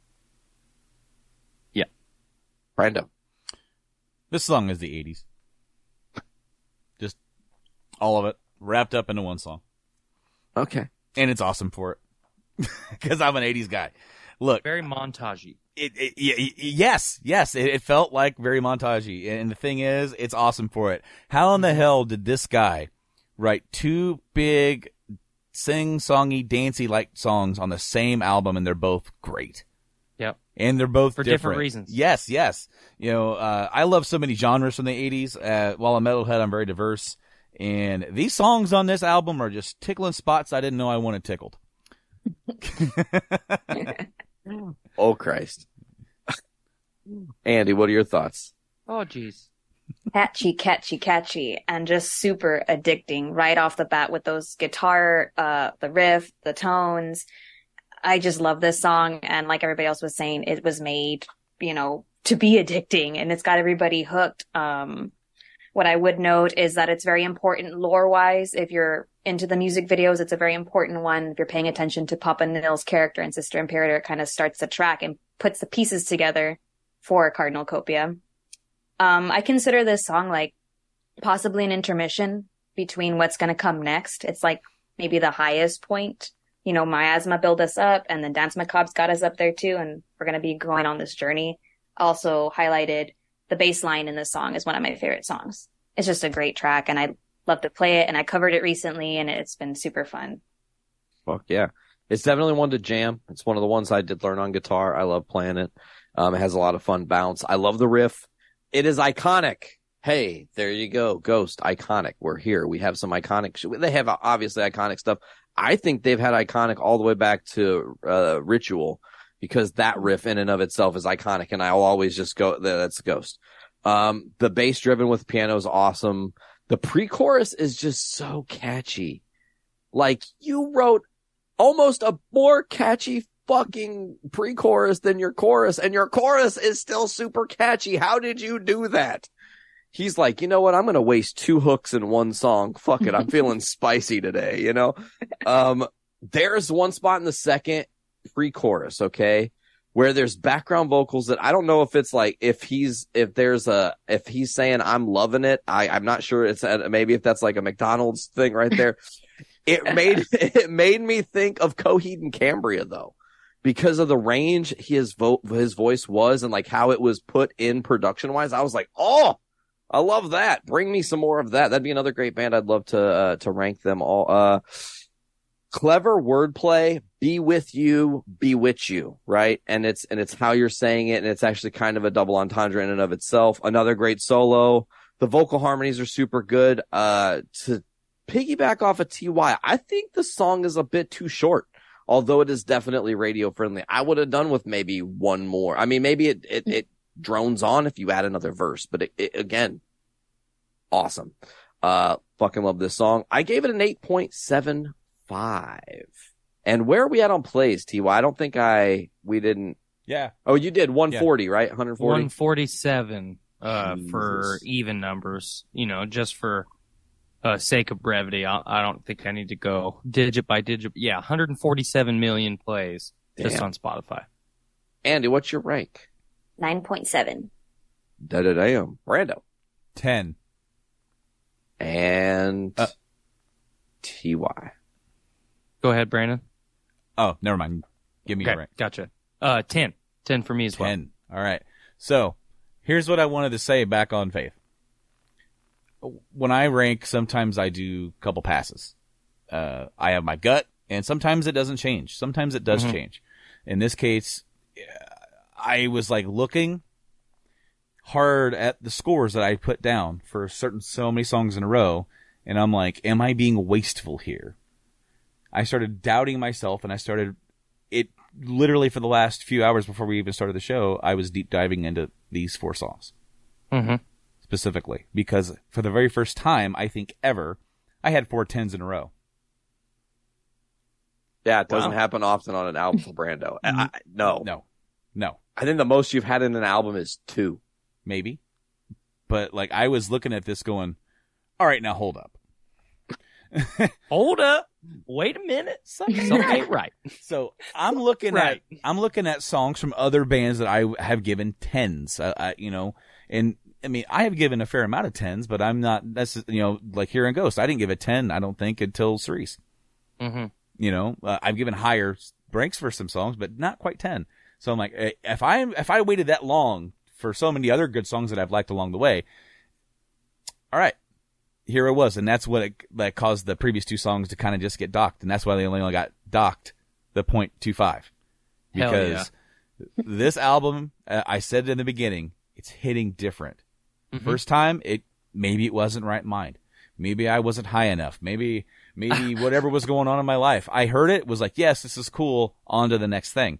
Brando. This song is the eighties. Just all of it wrapped up into one song, Okay. and it's awesome for it because I'm an eighties guy. Look, Very montagey. It, it, y- y- yes, yes, it, it felt like very montagey. And the thing is, it's awesome for it. How in the hell did this guy write two big sing-songy, dancey-like songs on the same album, and they're both great? Yep. And they're both For different. different reasons. Yes, yes. You know, uh, I love so many genres from the eighties. Uh, while a metalhead, I'm very diverse. And these songs on this album are just tickling spots I didn't know I wanted tickled. Oh, Christ. Andy, what are your thoughts? Oh, jeez. Catchy, catchy, catchy, and just super addicting right off the bat with those guitar, uh, the riff, the tones. I just love this song. And like everybody else was saying, it was made, you know, to be addicting and it's got everybody hooked. Um, what I would note is that it's very important lore wise. If you're into the music videos, it's a very important one. If you're paying attention to Papa Nils' character and Sister Imperator, it kind of starts the track and puts the pieces together for Cardinal Copia. Um, I consider this song like possibly an intermission between what's going to come next. It's like maybe the highest point. You know, Miasma built us up and then Dance Macabre's got us up there too. And we're going to be going on this journey. Also highlighted the bass line in this song is one of my favorite songs. It's just a great track and I love to play it. And I covered it recently and it's been super fun. Fuck yeah. It's definitely one to jam. It's one of the ones I did learn on guitar. I love playing it. Um, it has a lot of fun bounce. I love the riff. It is iconic. Hey, there you go. Ghost, iconic. We're here. We have some iconic sh- They have obviously iconic stuff. I think they've had iconic all the way back to uh, Ritual because that riff in and of itself is iconic. And I'll always just go, that's Ghost. Um, the bass driven with piano is awesome. The pre-chorus is just so catchy. Like you wrote almost a more catchy fucking pre-chorus than your chorus, and your chorus is still super catchy. How did you do that? He's like, you know what? I'm going to waste two hooks in one song. Fuck it. I'm feeling spicy today, you know? Um, there's one spot in the second pre-chorus, okay, where there's background vocals that I don't know if it's like, if he's, if there's a, if he's saying I'm loving it. I, I'm not sure. It's a, maybe if that's like a McDonald's thing right there. It made, it made me think of Coheed and Cambria though. Because of the range his vo- his voice was and like how it was put in production wise, I was like, oh, I love that. Bring me some more of that. That'd be another great band. I'd love to uh, to rank them all. Uh, clever wordplay. Be with you, bewitch you, right? And it's and it's how you're saying it, and it's actually kind of a double entendre in and of itself. Another great solo. The vocal harmonies are super good. Uh, to piggyback off of T Y, I think the song is a bit too short. Although it is definitely radio friendly, I would have done with maybe one more. I mean, maybe it it, it drones on if you add another verse, but it, it, again, awesome. Uh, fucking love this song. I gave it an eight point seven five. And where are we at on plays, T Y? I don't think I, we didn't. Yeah. Oh, you did one forty, yeah. Right? one forty? one forty-seven, uh, for even numbers, you know, just for, uh, sake of brevity. I, I don't think I need to go digit by digit. Yeah. one hundred forty-seven million plays. Damn. Just on Spotify. Andy, what's your rank? nine point seven. Da-da-damn. Brando. ten. And uh, T Y. Go ahead, Brandon. Oh, never mind. Give me okay, your rank. Gotcha. Uh, ten. ten for me as well. ten. All right. So, here's what I wanted to say back on Faith. When I rank, sometimes I do a couple passes. Uh, I have my gut, and sometimes it doesn't change. Sometimes it does mm-hmm. change. In this case, I was like looking hard at the scores that I put down for certain so many songs in a row, and I'm like, am I being wasteful here? I started doubting myself, and I started it literally for the last few hours before we even started the show. I was deep diving into these four songs mm-hmm. specifically because for the very first time, I think ever, I had four tens in a row. Yeah, it doesn't wow. happen often on an album for Brando. I, no, no, no. I think the most you've had in an album is two, maybe. But like, I was looking at this, going, "All right, now hold up." Hold up. Wait a minute. Something ain't right. So I'm looking right. at I'm looking at songs from other bands that I have given tens. I, I, you know, and I mean I have given a fair amount of tens, but I'm not. That's you know like Here in Ghost. I didn't give it ten. I don't think until Cerise. Mm-hmm. You know, uh, I've given higher ranks for some songs, but not quite ten. So I'm like, if I if I waited that long for so many other good songs that I've liked along the way, all right. Here it was, and that's what it, that caused the previous two songs to kind of just get docked, and that's why they only got docked the point two five. Because yeah. this album, uh, I said it in the beginning, it's hitting different. Mm-hmm. First time, it maybe it wasn't right in mind. Maybe I wasn't high enough. Maybe maybe whatever was going on in my life. I heard it, was like, yes, this is cool, on to the next thing.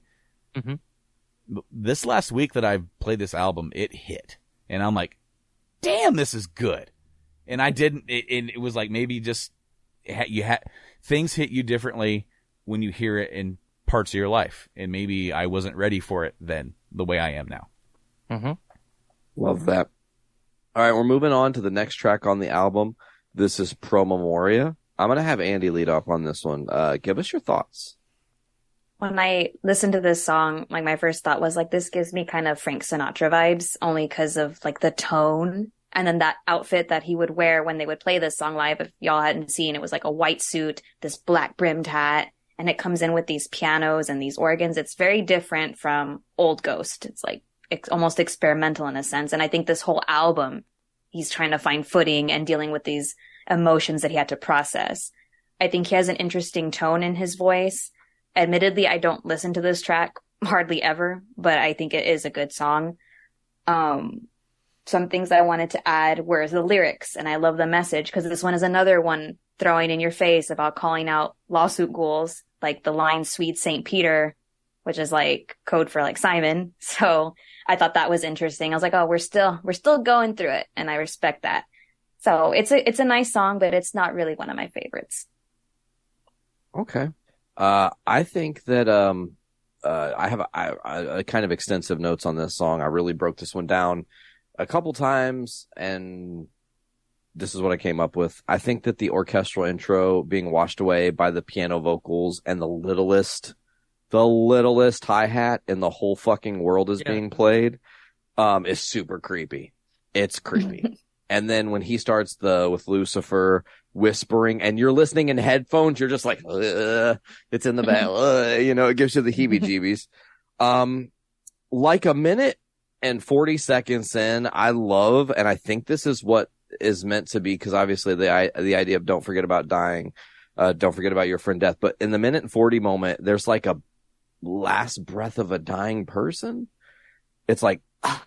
Mm-hmm. This last week that I've played this album, it hit. And I'm like, damn, this is good. And I didn't, it, it, it was like maybe just, you had, things hit you differently when you hear it in parts of your life. And maybe I wasn't ready for it then, the way I am now. Mm-hmm. Love that. All right, we're moving on to the next track on the album. This is Pro Memoria. I'm going to have Andy lead off on this one. Uh, give us your thoughts. When I listened to this song, like my first thought was like, this gives me kind of Frank Sinatra vibes, only because of like the tone. And then that outfit that he would wear when they would play this song live, if y'all hadn't seen, it was like a white suit, this black brimmed hat, and it comes in with these pianos and these organs. It's very different from Old Ghost. It's like, it's almost experimental in a sense. And I think this whole album, he's trying to find footing and dealing with these emotions that he had to process. I think he has an interesting tone in his voice. Admittedly, I don't listen to this track hardly ever, but I think it is a good song. Um, Some things I wanted to add were the lyrics, and I love the message because this one is another one throwing in your face about calling out lawsuit ghouls, like the line "Sweet Saint Peter," which is like code for like Simon. So I thought that was interesting. I was like, oh, we're still we're still going through it, and I respect that. So it's a it's a nice song, but it's not really one of my favorites. Okay, uh, I think that um, uh, I have a, I, a kind of extensive notes on this song. I really broke this one down a couple times, and this is what I came up with. I think that the orchestral intro being washed away by the piano vocals and the littlest, the littlest hi-hat in the whole fucking world is yeah. being played, um, is super creepy. It's creepy. And then when he starts the, with Lucifer whispering and you're listening in headphones, you're just like, ugh, it's in the back, ugh, you know, it gives you the heebie-jeebies. Um, like a minute And forty seconds in, I love, and I think this is what is meant to be, because obviously the the idea of don't forget about dying, uh, don't forget about your friend death. But in the minute and forty moment, there's like a last breath of a dying person. It's like, ah.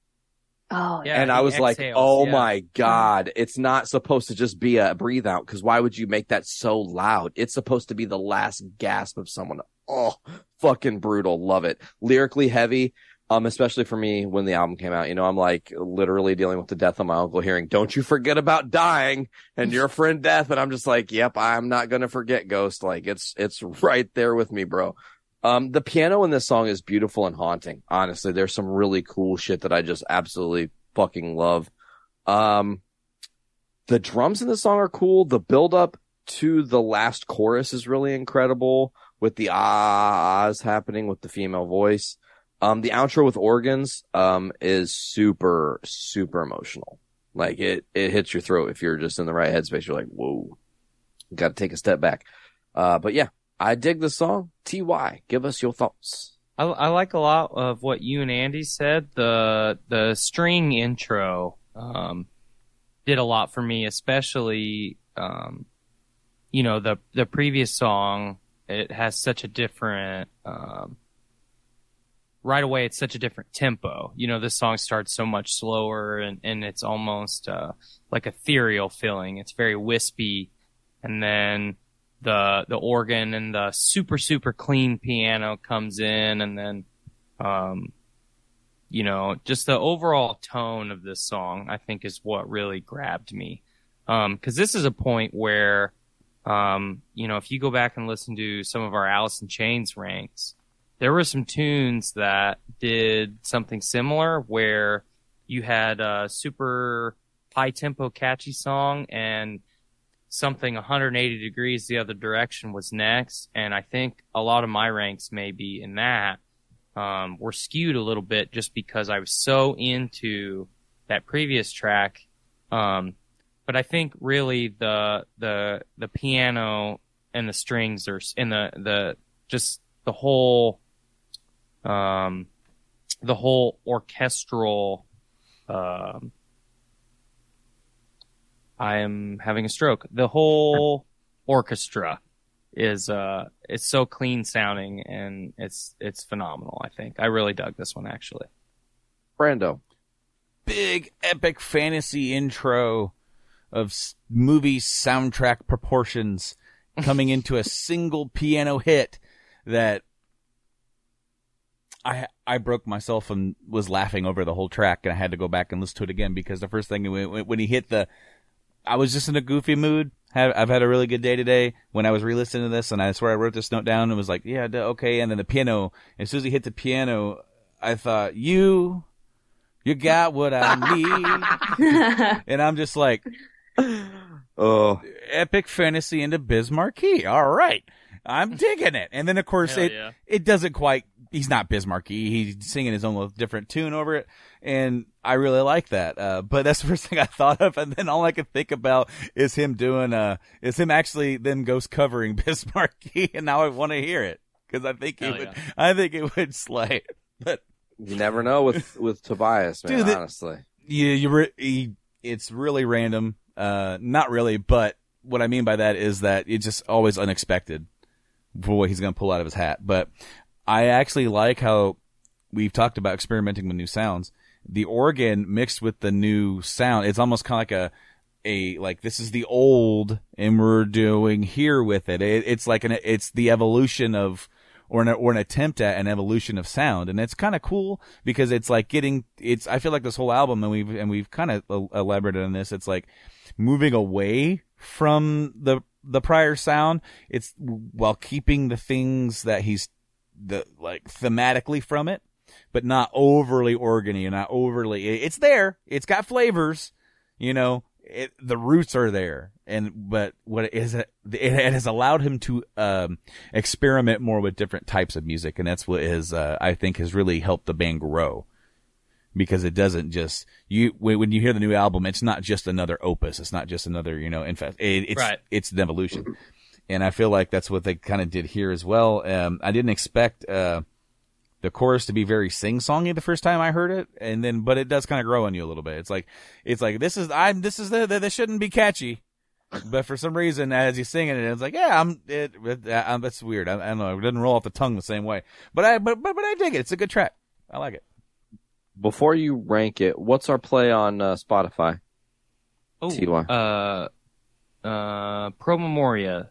Oh, Yeah, and I he was like, exhales, oh yeah. my God, it's not supposed to just be a breathe out, because why would you make that so loud? It's supposed to be the last gasp of someone. Oh, fucking brutal. Love it. Lyrically heavy. Um, especially for me when the album came out, you know, I'm like literally dealing with the death of my uncle, hearing, don't you forget about dying and your friend death. And I'm just like, yep, I'm not going to forget, Ghost. Like it's, it's right there with me, bro. Um, the piano in this song is beautiful and haunting. Honestly, there's some really cool shit that I just absolutely fucking love. Um, the drums in this song are cool. The build up to the last chorus is really incredible, with the ahs happening with the female voice. Um, the outro with organs, um, is super, super emotional. Like it, it hits your throat. If you're just in the right headspace, you're like, whoa, got to take a step back. Uh, but yeah, I dig the song. T Y, give us your thoughts. I, I like a lot of what you and Andy said. The, the string intro, um, did a lot for me, especially, um, you know, the, the previous song, it has such a different, um, right away, it's such a different tempo. You know, this song starts so much slower, and, and it's almost uh, like ethereal feeling. It's very wispy. And then the the organ and the super, super clean piano comes in. And then, um, you know, just the overall tone of this song, I think, is what really grabbed me. Um, 'cause this is a point where, um, you know, if you go back and listen to some of our Alice in Chains ranks, there were some tunes that did something similar, where you had a super high tempo catchy song and something one hundred eighty degrees the other direction was next. And I think a lot of my ranks maybe in that, um, were skewed a little bit just because I was so into that previous track. Um, but I think really the, the, the piano and the strings are in the, the, just the whole, Um, the whole orchestral, um, I am having a stroke. The whole orchestra is, uh, it's so clean sounding, and it's, it's phenomenal. I think I really dug this one, actually. Brando. Big epic fantasy intro of s- movie soundtrack proportions coming into a single piano hit that I I broke myself and was laughing over the whole track, and I had to go back and listen to it again, because the first thing when, when he hit the, I was just in a goofy mood. I've had a really good day today. When I was re-listening to this, and I swear I wrote this note down, and was like, yeah, okay. And then the piano, as soon as he hit the piano, I thought, you, you got what I need. And I'm just like, Oh, epic fantasy into Biz Markie. All right. I'm digging it. And then, of course, Hell it yeah. it doesn't quite, he's not Biz Markie. He's singing his own little different tune over it. And I really like that. Uh, but that's the first thing I thought of. And then all I could think about is him doing, uh, is him actually them ghost covering Biz Markie. And now I want to hear it, because I think it Hell would, yeah. I think it would slay. But you never know with, with Tobias, man, Dude, the- honestly. you, you re- he, it's really random. Uh, not really, but what I mean by that is that it's just always unexpected for what he's going to pull out of his hat. But I actually like how we've talked about experimenting with new sounds. The organ mixed with the new sound, it's almost kind of like a, a, like, this is the old and we're doing here with it. it it's like an, it's the evolution of, or an, or an attempt at an evolution of sound. And it's kind of cool, because it's like getting, it's, I feel like this whole album, and we've, and we've kind of elaborated on this, it's like moving away from the, the prior sound. It's while keeping the things that he's the, like, thematically from it, but not overly organy and not overly, it's there. It's got flavors, you know, it, the roots are there. And, but what it is, it, it has allowed him to, um, experiment more with different types of music. And that's what is, uh, I think has really helped the band grow, because it doesn't just, you, when you hear the new album, it's not just another opus. It's not just another, you know, in fact, it, it's, Right. it's an evolution. And I feel like that's what they kind of did here as well. Um, I didn't expect, uh, the chorus to be very sing-songy the first time I heard it, and then but it does kind of grow on you a little bit. It's like it's like this is I'm this is the, the this shouldn't be catchy, but for some reason as he's singing it, it's like yeah I'm it, it I'm, that's weird. I, I don't know. It doesn't roll off the tongue the same way, but I but but but I dig it. It's a good track. I like it. Before you rank it, what's our play on uh, Spotify? Oh, T Y. uh, uh, Pro Memoria,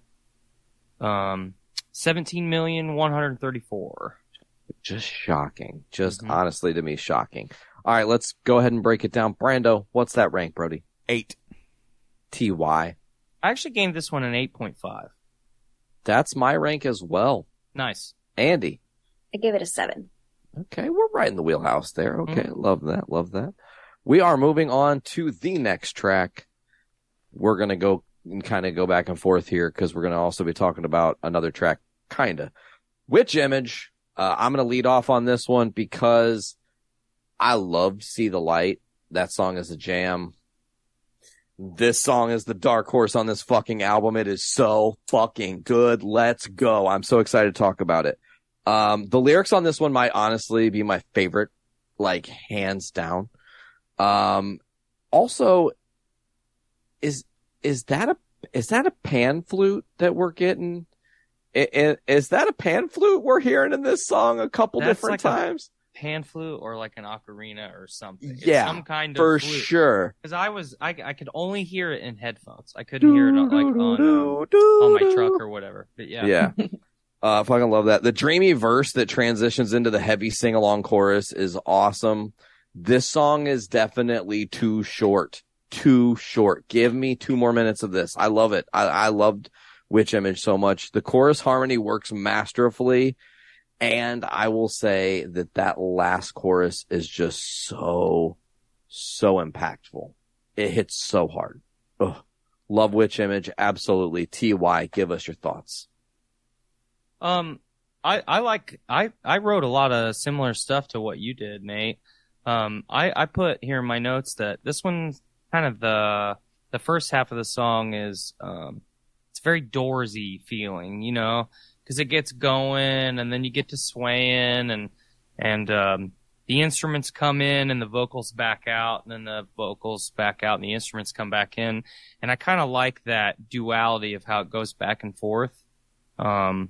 um, seventeen million one hundred thirty-four. Just shocking. Just Mhm. honestly to me, shocking. All right, let's go ahead and break it down. Brando, what's that rank, Brody? Eight. T Y. I actually gave this one an eight point five. That's my rank as well. Nice. Andy. I gave it a seven. Okay, we're right in the wheelhouse there. Okay, mm-hmm. Love that. Love that. We are moving on to the next track. We're going to go and kind of go back and forth here because we're going to also be talking about another track, kind of. Witch Image. Uh, I'm going to lead off on this one because I loved See the Light. That song is a jam. This song is the dark horse on this fucking album. It is so fucking good. Let's go. I'm so excited to talk about it. Um, the lyrics on this one might honestly be my favorite, like hands down. Um, also, is, is that a, is that a pan flute that we're getting? Is, is that a pan flute we're hearing in this song a couple That's different like times? A pan flute or like an ocarina or something. It's yeah, some kind of for flute. sure. Because I was, I, I could only hear it in headphones. I couldn't hear it on, like on, um, on my truck or whatever. But yeah. Yeah. Uh, fucking love that. The dreamy verse that transitions into the heavy sing-along chorus is awesome. This song is definitely too short. Too short. Give me two more minutes of this. I love it. I, I loved Witch Image so much. The chorus harmony works masterfully. And I will say that that last chorus is just so, so impactful. It hits so hard. Ugh. Love Witch Image. Absolutely. T Y, give us your thoughts. Um, I, I like, I, I wrote a lot of similar stuff to what you did, Nate. Um, I, I put here in my notes that this one's kind of the, the first half of the song is, um, it's very Doorsy feeling, you know, cause it gets going and then you get to swaying and, and, um, the instruments come in and the vocals back out and then the vocals back out and the instruments come back in. And I kind of like that duality of how it goes back and forth. Um,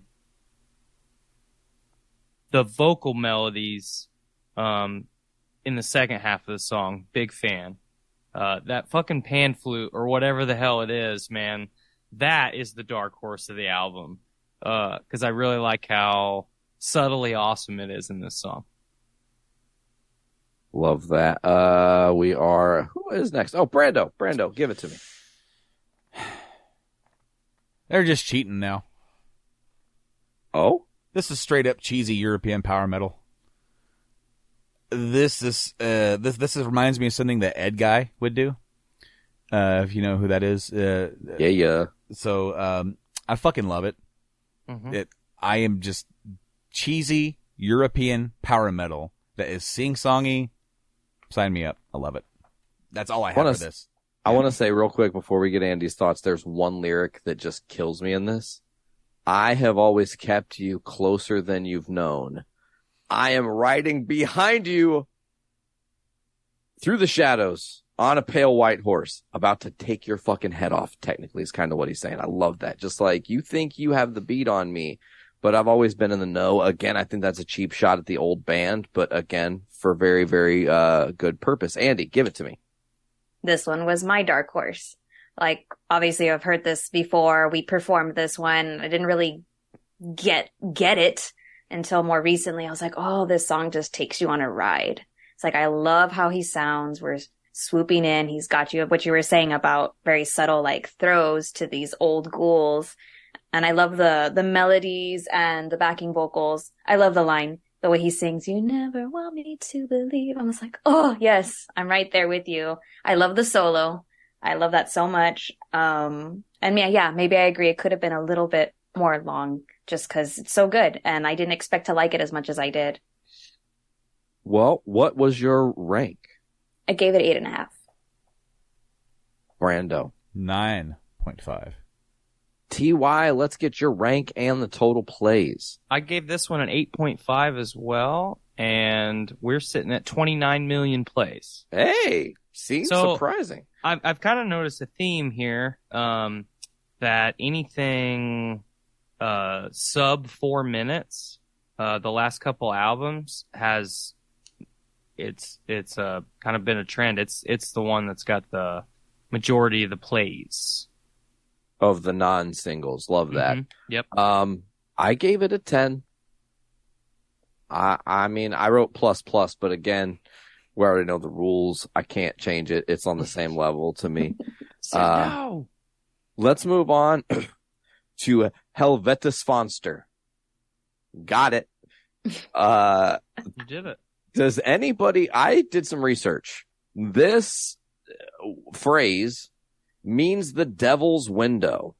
The vocal melodies, um, in the second half of the song, big fan. Uh, that fucking pan flute or whatever the hell it is, man, that is the dark horse of the album. Uh, cause I really like how subtly awesome it is in this song. Love that. Uh, we are, who is next? Oh, Brando. Brando, give it to me. They're just cheating now. Oh? This is straight up cheesy European power metal. This is uh this this is, reminds me of something that Ed Guy would do. Uh, if you know who that is. Uh, yeah, yeah. So um, I fucking love it. Mm-hmm. It I am just cheesy European power metal that is sing-songy. Sign me up. I love it. That's all I have wanna, for this. I want to say real quick before we get Andy's thoughts. There's one lyric that just kills me in this. I have always kept you closer than you've known. I am riding behind you through the shadows on a pale white horse, about to take your fucking head off, technically, is kind of what he's saying. I love that. Just like, you think you have the beat on me, but I've always been in the know. Again, I think that's a cheap shot at the old band, but again, for very, very uh good purpose. Andy, give it to me. This one was my dark horse. Like, obviously I've heard this before. We performed this one. I didn't really get, get it until more recently. I was like, oh, this song just takes you on a ride. It's like, I love how he sounds. We're swooping in. He's got you, what you were saying about very subtle, like throws to these old ghouls. And I love the, the melodies and the backing vocals. I love the line, the way he sings, you never want me to believe. I was like, oh yes, I'm right there with you. I love the solo. I love that so much. Um, and yeah, yeah, maybe I agree. It could have been a little bit more long just because it's so good. And I didn't expect to like it as much as I did. Well, what was your rank? I gave it eight and a half. Brando. nine point five. T Y, let's get your rank and the total plays. I gave this one an eight point five as well, and we're sitting at twenty-nine million plays. Hey, seems So- surprising. I've, I've kind of noticed a theme here, um, that anything uh, sub four minutes, uh, the last couple albums has it's it's uh, kind of been a trend. It's it's the one that's got the majority of the plays. Of the non-singles. Love that. Mhm. Yep. Um, I gave it a ten. I I mean, I wrote plus plus, but again, we already know the rules. I can't change it. It's on the same level to me. Uh, no. Let's move on to Helvetus Fonster. Got it. Uh, You did it. does anybody, I did some research. This phrase means the devil's window.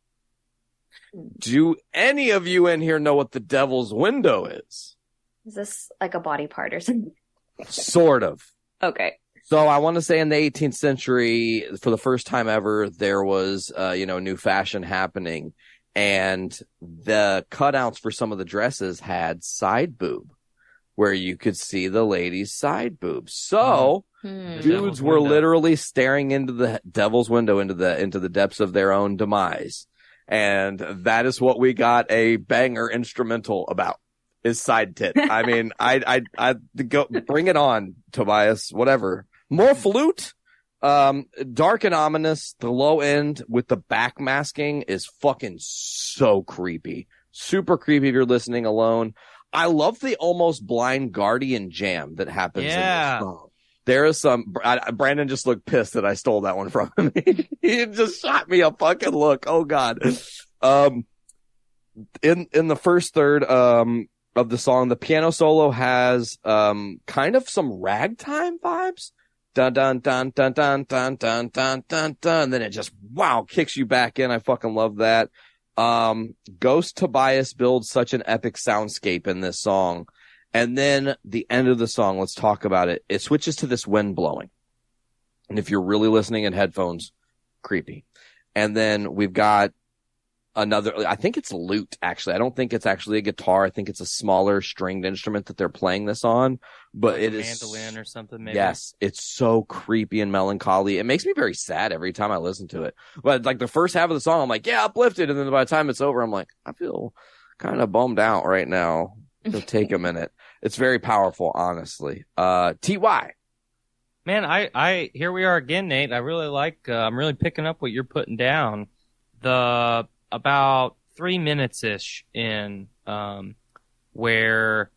Do any of you in here know what the devil's window is? Is this like a body part or something? Sort of. Okay. So I want to say in the eighteenth century, for the first time ever, there was, uh, you know, new fashion happening, and the cutouts for some of the dresses had side boob, where you could see the lady's side boobs. So Hmm. The dudes devil's were window. literally staring into the devil's window, into the into the depths of their own demise, and that is what we got a banger instrumental about. Is side tit. I mean, I, I, I go bring it on, Tobias. Whatever. More flute. Um, dark and ominous. The low end with the back masking is fucking so creepy. Super creepy if you're listening alone. I love the almost blind guardian jam that happens Yeah. in this song. There is some. I, Brandon just looked pissed that I stole that one from him. He just shot me a fucking look. Oh God. Um, in in the first third, um. of the song, the piano solo has um kind of some ragtime vibes. Dun dun dun dun dun dun dun dun dun dun. And then it just wow kicks you back in. I fucking love that. Um, Ghost Tobias builds such an epic soundscape in this song, and then the end of the song. Let's talk about it. It switches to this wind blowing, and if you're really listening in headphones, creepy. And then we've got another, I think it's lute, actually. I don't think it's actually a guitar. I think it's a smaller stringed instrument that they're playing this on, but it is mandolin or something. Maybe. Yes, it's so creepy and melancholy. It makes me very sad every time I listen to it. But like the first half of the song, I'm like, yeah, uplifted. And then by the time it's over, I'm like, I feel kind of bummed out right now. It'll take a minute. It's very powerful, honestly. Uh, T Y. Man, I, I, here we are again, Nate. I really like, uh, I'm really picking up what you're putting down. The, about three minutes ish in, um, where,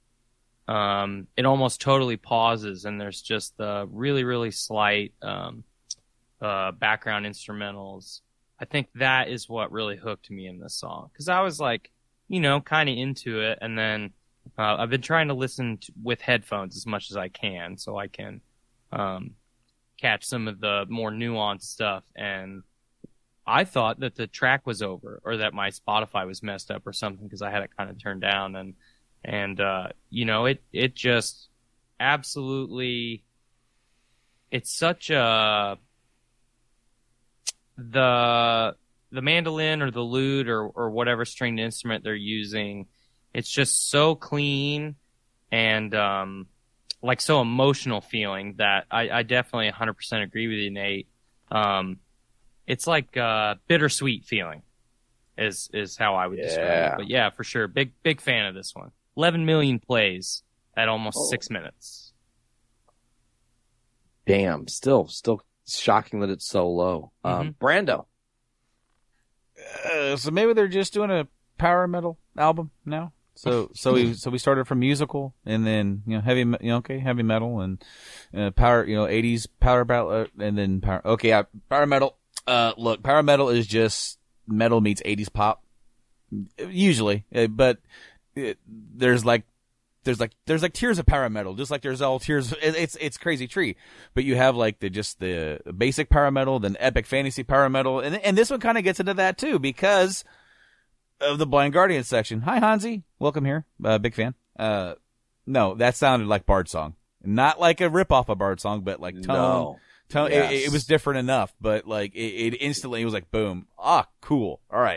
um, it almost totally pauses and there's just the really, really slight, um, uh, background instrumentals. I think that is what really hooked me in this song. Cause I was like, you know, kind of into it. And then, uh, I've been trying to listen to, with headphones as much as I can so I can, um, catch some of the more nuanced stuff. And I thought that the track was over or that my Spotify was messed up or something because I had it kind of turned down. And, and, uh, you know, it, it just absolutely, it's such a, the, the mandolin or the lute or, or whatever stringed instrument they're using, it's just so clean and, um, like so emotional feeling that I, I definitely one hundred percent agree with you, Nate. Um, it's like uh bittersweet feeling is is how I would describe Yeah. it. But yeah, for sure. Big big fan of this one. eleven million plays at almost Oh. six minutes. Damn, still, still shocking that it's so low. Um, Brando. Uh, so maybe they're just doing a power metal album now. So so we so we started from musical and then you know heavy me- you know okay heavy metal and uh, power you know eighties power battle uh, and then power okay yeah, power metal. Uh, look, power metal is just metal meets eighties pop usually, uh, but it, there's like there's like there's like tiers of power metal, just like there's all tiers. It, it's it's crazy tree, but you have like the just the basic power metal, then epic fantasy power metal, and and this one kind of gets into that too because of the Blind Guardian section. Hi, Hansi. Welcome here. Uh, big fan. Uh, no, that sounded like Bard song. Not like a ripoff of Bard song, but like tone. No. tone Yes. it, it was different enough, but like it, it instantly it was like, boom. Ah, cool. All right.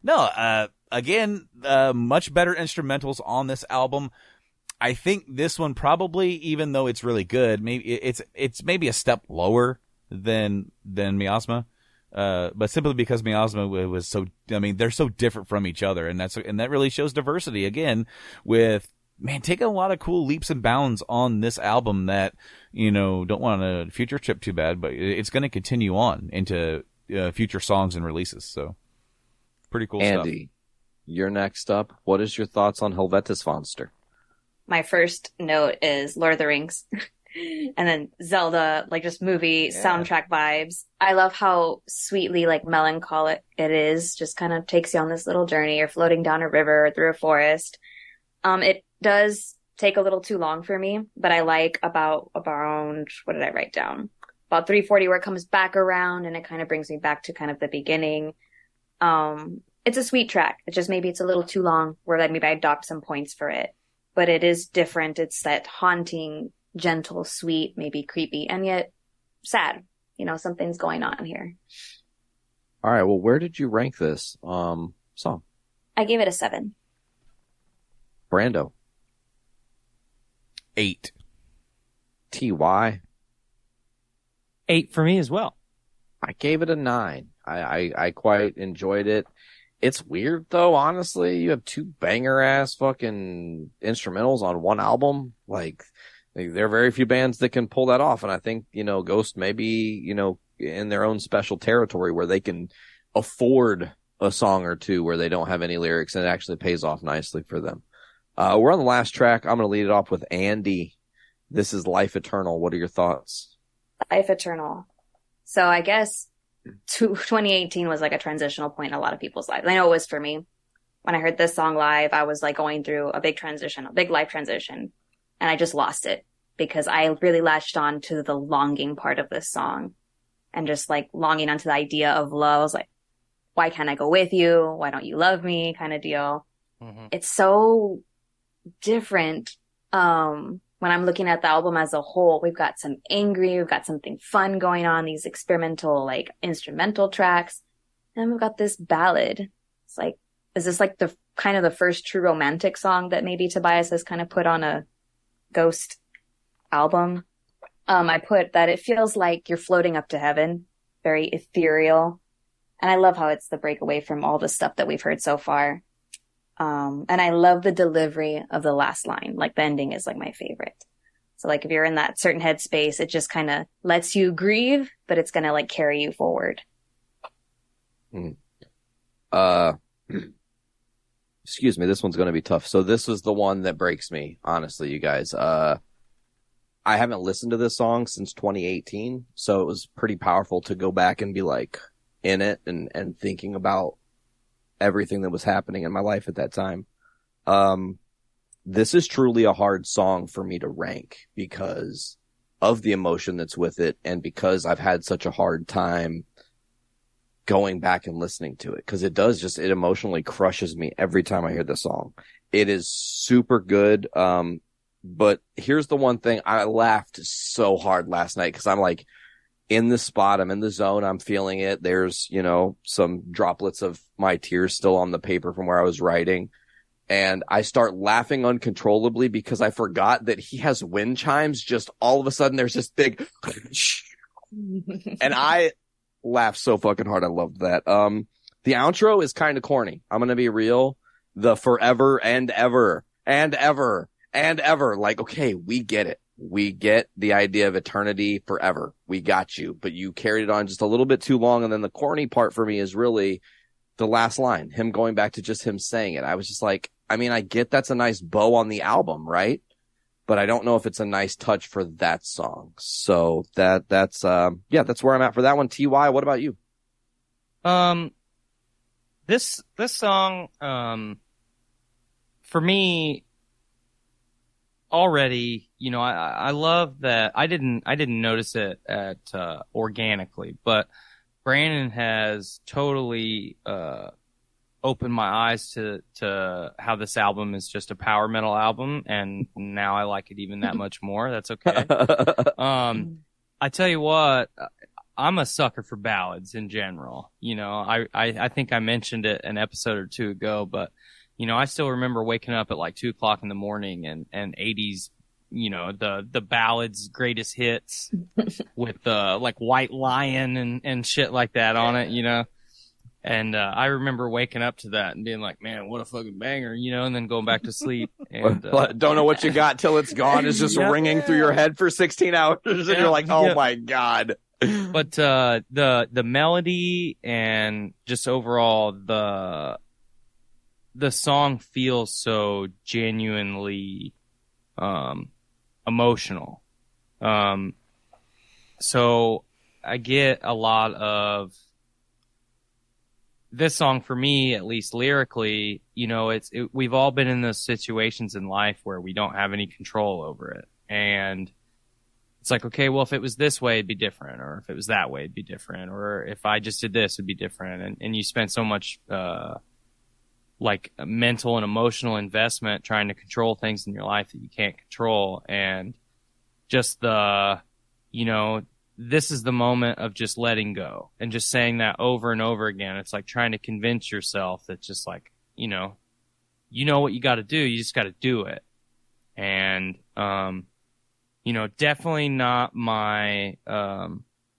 No, uh, again, uh, much better instrumentals on this album. I think this one probably, even though it's really good, maybe it's it's maybe a step lower than than Miasma, uh, but simply because Miasma was so, I mean, they're so different from each other, and that's and that really shows diversity again. With man, taking a lot of cool leaps and bounds on this album that, you know, don't want to future trip too bad, but it's going to continue on into uh, future songs and releases. So. Pretty cool stuff. Andy, you're next up. What is your thoughts on Helvetismonster? My first note is Lord of the Rings. And then Zelda, like just movie Yeah. soundtrack vibes. I love how sweetly like melancholic it is. Just kind of takes you on this little journey. You're floating down a river or through a forest. Um, it does take a little too long for me, but I like about around, what did I write down? About three forty where it comes back around and it kind of brings me back to kind of the beginning. Um, it's a sweet track. It just, maybe it's a little too long where like maybe I docked some points for it, but it is different. It's that haunting, gentle, sweet, maybe creepy, and yet sad. You know, something's going on here. All right. Well, where did you rank this um song? I gave it a seven. Brando. Eight. T Y. Eight for me as well. I gave it a nine. I, I, I quite enjoyed it. It's weird though, honestly. You have two banger ass fucking instrumentals on one album. Like, like, there are very few bands that can pull that off. And I think, you know, Ghost may be, you know, in their own special territory where they can afford a song or two where they don't have any lyrics, and it actually pays off nicely for them. Uh, we're on the last track. I'm going to lead it off with Andy. This is Life Eternal. What are your thoughts? Life Eternal. So I guess twenty eighteen was like a transitional point in a lot of people's lives. I know it was for me. When I heard this song live, I was like going through a big transition, a big life transition, and I just lost it because I really latched on to the longing part of this song and just like longing onto the idea of love. I was like, why can't I go with you? Why don't you love me? Kind of deal. Mm-hmm. It's so different. Um, when I'm looking at the album as a whole, we've got some angry, we've got something fun going on, these experimental, like instrumental tracks. And we've got this ballad. It's like, is this like the kind of the first true romantic song that maybe Tobias has kind of put on a Ghost album? Um, I put that it feels like you're floating up to heaven, very ethereal. And I love how it's the breakaway from all the stuff that we've heard so far. Um, and I love the delivery of the last line. Like the ending is like my favorite. So like if you're in that certain headspace, it just kind of lets you grieve, but it's going to like carry you forward. Mm. Uh, excuse me. This one's going to be tough. So this was the one that breaks me, honestly, you guys. Uh, I haven't listened to this song since twenty eighteen. So it was pretty powerful to go back and be like in it and, and thinking about everything that was happening in my life at that time. Um, this is truly a hard song for me to rank because of the emotion that's with it and because I've had such a hard time going back and listening to it. Cause it does just, it emotionally crushes me every time I hear the song. It is super good. Um, but here's the one thing. I laughed so hard last night cause I'm like, in the spot, I'm in the zone, I'm feeling it. There's, you know, some droplets of my tears still on the paper from where I was writing. And I start laughing uncontrollably because I forgot that he has wind chimes. Just all of a sudden there's this big, and I laughed so fucking hard. I loved that. Um, the outro is kind of corny. I'm going to be real. The forever and ever and ever and ever. Like, okay, we get it. We get the idea of eternity forever. We got you, but you carried it on just a little bit too long. And then the corny part for me is really the last line, him going back to just him saying it. I was just like, I mean, I get that's a nice bow on the album, right? But I don't know if it's a nice touch for that song. So that, that's, um, yeah, that's where I'm at for that one. T Y, what about you? Um, this, this song, um, for me, already, you know, I, I love that. I didn't, I didn't notice it at, uh, organically, but Brandon has totally, uh, opened my eyes to, to how this album is just a power metal album. And now I like it even that much more. That's okay. Um, I tell you what, I'm a sucker for ballads in general. You know, I, I, I think I mentioned it an episode or two ago, but, you know, I still remember waking up at like two o'clock in the morning and, and eighties, you know, the, the ballads, greatest hits with the like White Lion and, and shit like that on it, you know. And, uh, I remember waking up to that and being like, man, what a fucking banger, you know, and then going back to sleep. And, uh, don't know what you got till it's gone. It's just Yep. ringing through your head for sixteen hours. And Yeah, you're like, oh yeah. my God. But uh, the the melody and just overall the the song feels so genuinely um, emotional. Um, so I get a lot of this song for me, at least lyrically. You know, it's it, we've all been in those situations in life where we don't have any control over it, and it's like, okay, well, if it was this way, it'd be different. Or if it was that way, it'd be different. Or if I just did this, it'd be different. And, and you spend so much, uh, like mental and emotional investment trying to control things in your life that you can't control. And just the, you know, this is the moment of just letting go and just saying that over and over again. It's like trying to convince yourself that just like, you know, you know what you got to do. You just got to do it. And, um, you know, definitely not my, um,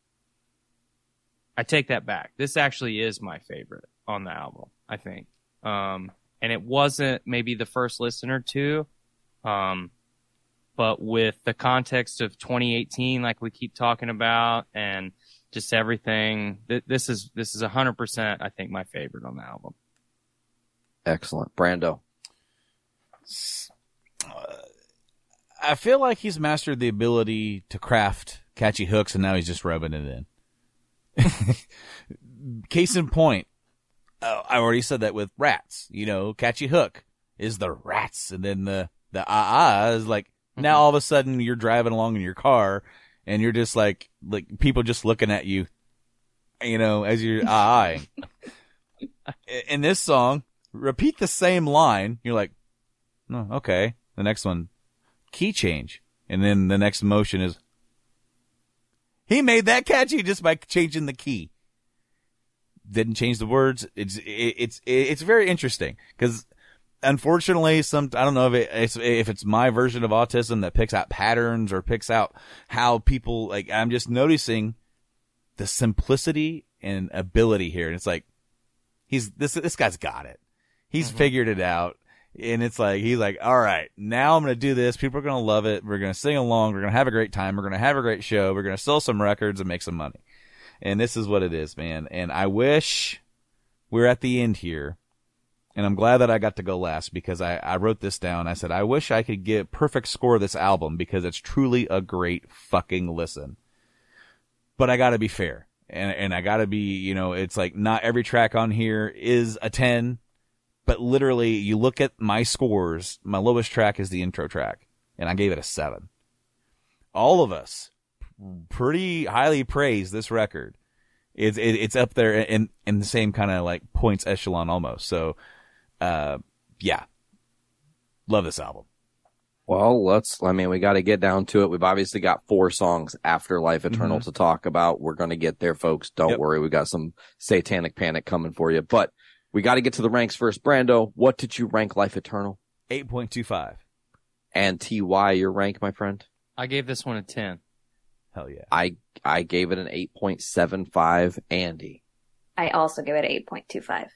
I take that back. This actually is my favorite on the album, I think. Um, and it wasn't maybe the first listen or two. Um, but with the context of twenty eighteen, like we keep talking about, and just everything, th- this is, this is a hundred percent, I think, my favorite on the album. Excellent. Brando. I feel like he's mastered the ability to craft catchy hooks, and now he's just rubbing it in. Case in point, uh, I already said that with Rats. You know, catchy hook is the Rats, and then the the ah ah is like mm-hmm. Now all of a sudden you're driving along in your car, and you're just like like people just looking at you, you know, as you're ah ahing. In this song, repeat the same line. You're like, no, oh, okay. The next one. Key change, and then the next motion is he made that catchy just by changing the key. Didn't change the words. It's it, it's it's very interesting because unfortunately, some I don't know if it, it's, if it's my version of autism that picks out patterns or picks out how people like. I'm just noticing the simplicity and ability here, and it's like he's this this guy's got it. He's mm-hmm. figured it out. And it's like, he's like, all right, now I'm going to do this. People are going to love it. We're going to sing along. We're going to have a great time. We're going to have a great show. We're going to sell some records and make some money. And this is what it is, man. And I wish we're at the end here. And I'm glad that I got to go last because I, I wrote this down. I said, I wish I could get perfect score of this album because it's truly a great fucking listen. But I got to be fair. And, and I got to be, you know, it's like not every track on here is a ten. But literally, you look at my scores, my lowest track is the intro track, and I gave it a seven. All of us pretty highly praise this record. It's it, it's up there in in the same kind of like points echelon almost. So, uh, yeah, love this album. Well, let's, I mean, we got to get down to it. We've obviously got four songs after Life Eternal mm-hmm. to talk about. We're going to get there, folks. Don't yep. worry. We got some satanic panic coming for you, but we got to get to the ranks first. Brando, what did you rank Life Eternal? eight point two five. And T Y, your rank, my friend? I gave this one a ten. Hell yeah. I I gave it an eight point seven five. Andy? I also give it an eight point two five.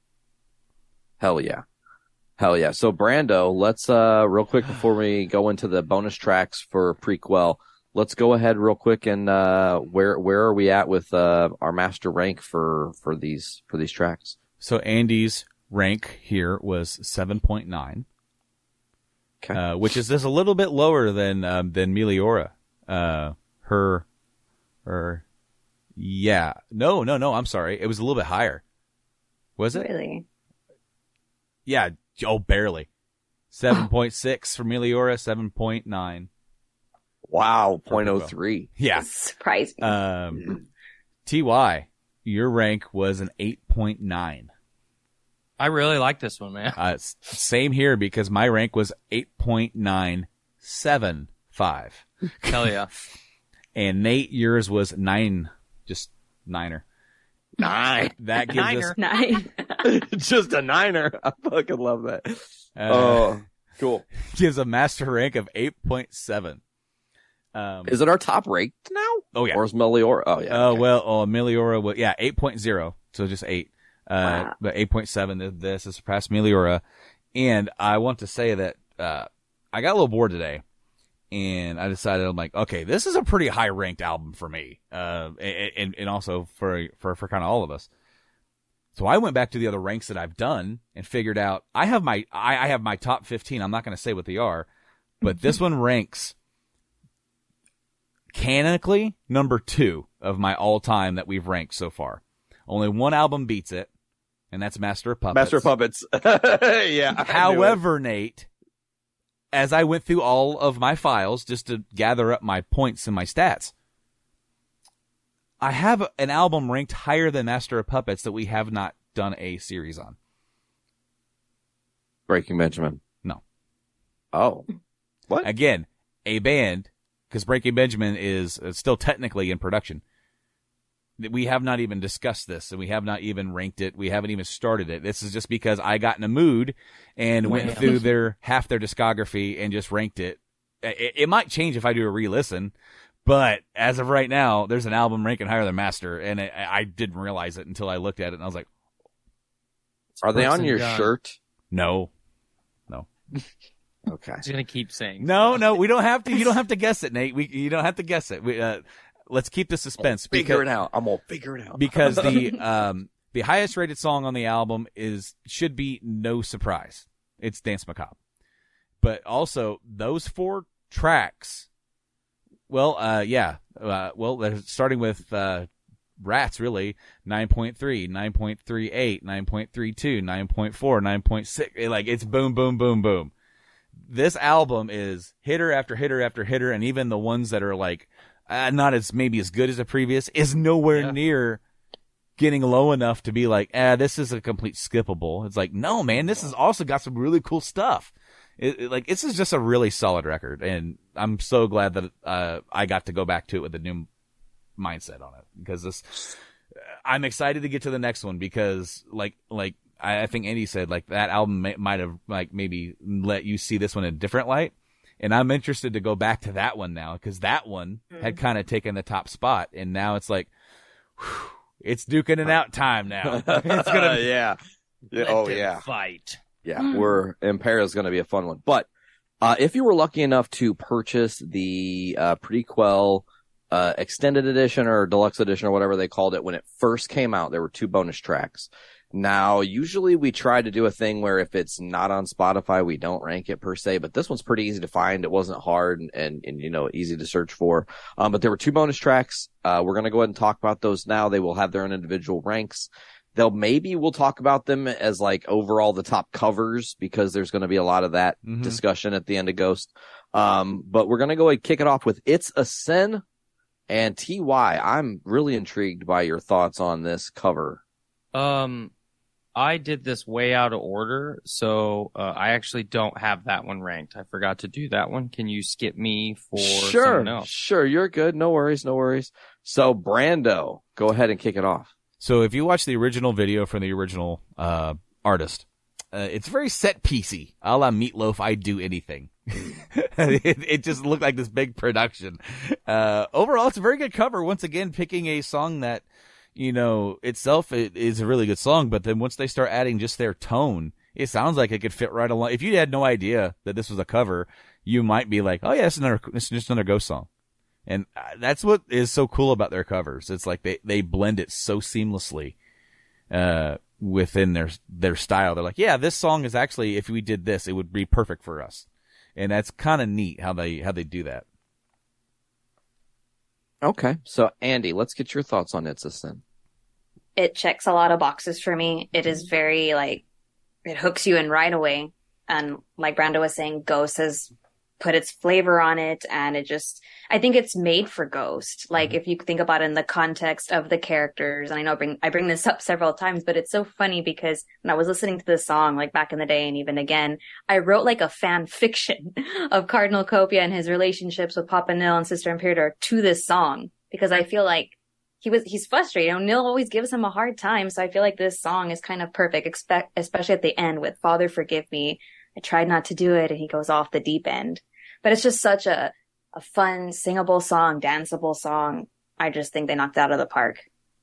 Hell yeah. Hell yeah. So Brando, let's, uh, real quick before we go into the bonus tracks for Prequel, let's go ahead real quick and, uh, where, where are we at with, uh, our master rank for, for these, for these tracks? So Andy's rank here was seven point nine. Okay. Uh, which is just a little bit lower than, um, than Meliora. Uh, her, her, yeah. No, no, no, I'm sorry. It was a little bit higher. Was it? Really? Yeah. Oh, barely. seven point six for Meliora, seven point nine. Wow. zero point oh three. Yeah. Surprising. Um, T Y, your rank was an eight point nine. I really like this one, man. Uh, same here because my rank was eight point nine seven five. Hell yeah. And Nate, yours was nine Just niner. Nine. That gives Niner. us Nine. Just a niner. I fucking love that. uh, Oh, cool. gives a master rank of eight point seven. Um, Is it our top ranked now? oh yeah. Or is Meliora? Oh, yeah. Oh okay. well, oh, Meliora. Well, yeah, eight point oh. So just eight. Uh, Wow. but eight point seven. This has surpassed Meliora, and I want to say that uh, I got a little bored today. And I decided, I'm like, okay, this is a pretty high ranked album for me. Uh, and, and also for, for, for kind of all of us. So I went back to the other ranks that I've done and figured out I have my, I, I have my top fifteen. I'm not going to say what they are, but this one ranks canonically number two of my all time that we've ranked so far. Only one album beats it, and that's Master of Puppets. Master of Puppets. Yeah. I knew it. However, Nate, as I went through all of my files just to gather up my points and my stats, I have an album ranked higher than Master of Puppets that we have not done a series on. Breaking Benjamin. No. Oh. What? Again, a band, because Breaking Benjamin is uh, still technically in production. We have not even discussed this, and we have not even ranked it. We haven't even started it. This is just because I got in a mood and went Wow. through their half their discography and just ranked it. It, it might change if I do a re-listen, but as of right now, there's an album ranking higher than Master, and I, I didn't realize it until I looked at it, and I was like, Are they on Brooks and your Dunn. shirt? no. Okay. He's gonna keep saying. No, no, we don't have to. You don't have to guess it, Nate. We, you don't have to guess it. We, uh, let's keep the suspense. Figure because- it out. I'm gonna figure it out. because the um the highest rated song on the album is should be no surprise. It's Dance Macabre. But also those four tracks, well, uh yeah, uh well, they're starting with uh Rats really nine point three, nine point three eight, nine point three two, nine point four, nine point six. Like it's boom boom boom boom. This album is hitter after hitter after hitter, and even the ones that are like Uh, not as maybe as good as the previous, is nowhere Yeah. near getting low enough to be like, ah, this is a complete skippable. It's like, no, man, this has also got some really cool stuff. It, it, like, this is just a really solid record, and I'm so glad that uh, I got to go back to it with a new mindset on it, because this, I'm excited to get to the next one, because like, like I, I think Andy said, like that album may, might have like maybe let you see this one in a different light. And I'm interested to go back to that one now, because that one Mm. had kind of taken the top spot, and now it's like, whew, it's duking it out time now. It's gonna be, yeah. Yeah, Let oh them yeah. Fight. Yeah. We're Impera is going to be a fun one. But uh, if you were lucky enough to purchase the uh, prequel uh, extended edition or deluxe edition or whatever they called it when it first came out, there were two bonus tracks. Now, usually we try to do a thing where if it's not on Spotify, we don't rank it per se, but this one's pretty easy to find. It wasn't hard and, and, and you know, easy to search for. Um, but there were two bonus tracks. Uh, we're going to go ahead and talk about those now. They will have their own individual ranks. They'll maybe we'll talk about them as like overall the top covers, because there's going to be a lot of that Mhm. discussion at the end of Ghost. Um, but we're going to go ahead and kick it off with It's a Sin and T Y. I'm really intrigued by your thoughts on this cover. Um, I did this way out of order, so uh, I actually don't have that one ranked. I forgot to do that one. Can you skip me for Sure, someone else? sure, you're good. No worries, no worries. So Brando, go ahead and kick it off. So if you watch the original video from the original uh, artist, uh, it's very set piecey, a la Meatloaf. I'd do anything. it, it just looked like this big production. Uh, overall, it's a very good cover. Once again, picking a song that, you know, itself it is a really good song, but then once they start adding just their tone, it sounds like it could fit right along. If you had no idea that this was a cover, you might be like, oh yeah, it's another, it's just another Ghost song. And that's what is so cool about their covers. It's like they, they blend it so seamlessly, uh, within their, their style. They're like, yeah, this song is actually, if we did this, it would be perfect for us. And that's kind of neat how they, how they do that. Okay, so Andy, let's get your thoughts on It's a Sin. It checks a lot of boxes for me. It is very like, it hooks you in right away. And like Brando was saying, Ghost has put its flavor on it, and it just, I think it's made for Ghost. Like if you think about it in the context of the characters, and I know I bring, I bring this up several times, but it's so funny because when I was listening to this song, like back in the day and even again, I wrote like a fan fiction of Cardinal Copia and his relationships with Papa Nil and Sister Imperator to this song, because I feel like he was he's frustrated. You know, Neil always gives him a hard time, so I feel like this song is kind of perfect, expect, especially at the end with "Father, forgive me. I tried not to do it," and he goes off the deep end. But it's just such a a fun, singable song, danceable song. I just think they knocked it out of the park.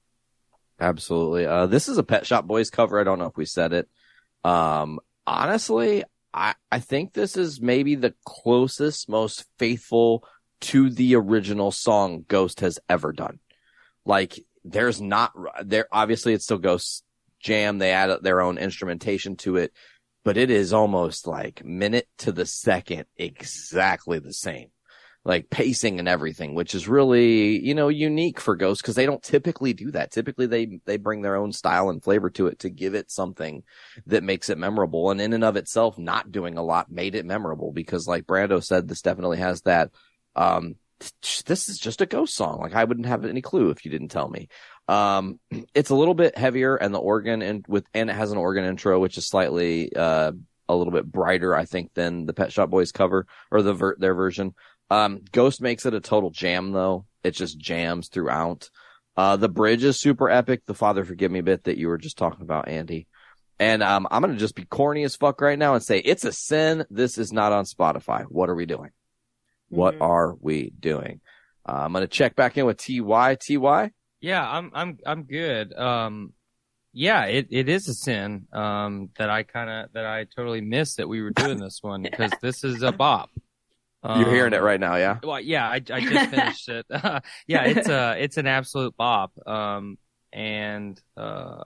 Absolutely. Uh, this is a Pet Shop Boys cover. I don't know if we said it. Um, honestly, I, I think this is maybe the closest, most faithful to the original song Ghost has ever done. Like, there's not, there, obviously it's still Ghost's jam. They add their own instrumentation to it, but it is almost like minute to the second exactly the same. Like pacing and everything, which is really, you know, unique for Ghost because they don't typically do that. Typically they, they bring their own style and flavor to it to give it something that makes it memorable. And in and of itself, not doing a lot made it memorable because like Brando said, this definitely has that, um, this is just a Ghost song. Like I wouldn't have any clue if you didn't tell me. Um, it's a little bit heavier and the organ and with, and it has an organ intro, which is slightly, uh, a little bit brighter, I think, than the Pet Shop Boys cover or the ver- their version. Um, Ghost makes it a total jam though. It just jams throughout. Uh, the bridge is super epic. The Father Forgive Me bit that you were just talking about, Andy. And, um, I'm going to just be corny as fuck right now and say it's a sin. This is not on Spotify. What are we doing? Mm-hmm. What are we doing? Uh, I'm going to check back in with T Y. T Y? Yeah, I'm, I'm, I'm good. Um, yeah, it, it is a sin, um, that I kind of, that I totally missed that we were doing this one because this is a bop. You're hearing it right now, yeah? Well, yeah, I, I just finished it. Yeah, it's a, it's an absolute bop. Um, and, uh,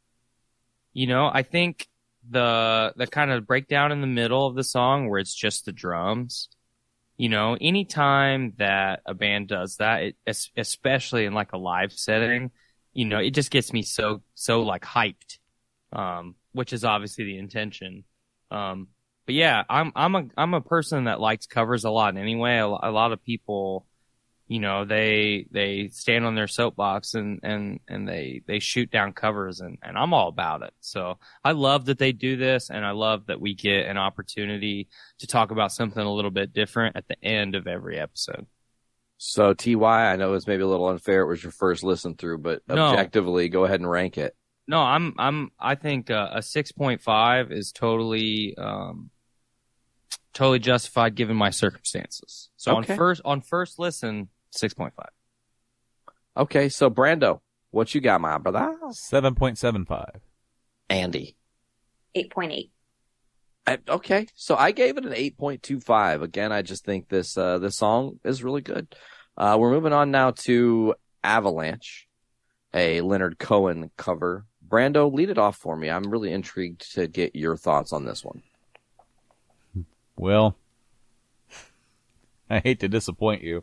you know, I think the, the kind of breakdown in the middle of the song where it's just the drums, you know, anytime that a band does that, it, especially in like a live setting, you know, it just gets me so, so like hyped, um, which is obviously the intention. Um, But yeah, I'm I'm a I'm a person that likes covers a lot anyway. A, a lot of people, you know, they they stand on their soapbox and and and they they shoot down covers, and and I'm all about it. So I love that they do this, and I love that we get an opportunity to talk about something a little bit different at the end of every episode. So T Y, I know it's maybe a little unfair. It was your first listen through, but No. objectively, go ahead and rank it. No, I'm I'm I think uh, a six point five is totally um totally justified given my circumstances. So Okay. on first on first listen, six point five. Okay, so Brando, what you got, my brother? seven point seven five. Andy. eight point eight. I, okay, so I gave it an eight point two five. Again, I just think this uh, this song is really good. Uh, we're moving on now to Avalanche, a Leonard Cohen cover. Brando, lead it off for me. I'm really intrigued to get your thoughts on this one. Well, I hate to disappoint you.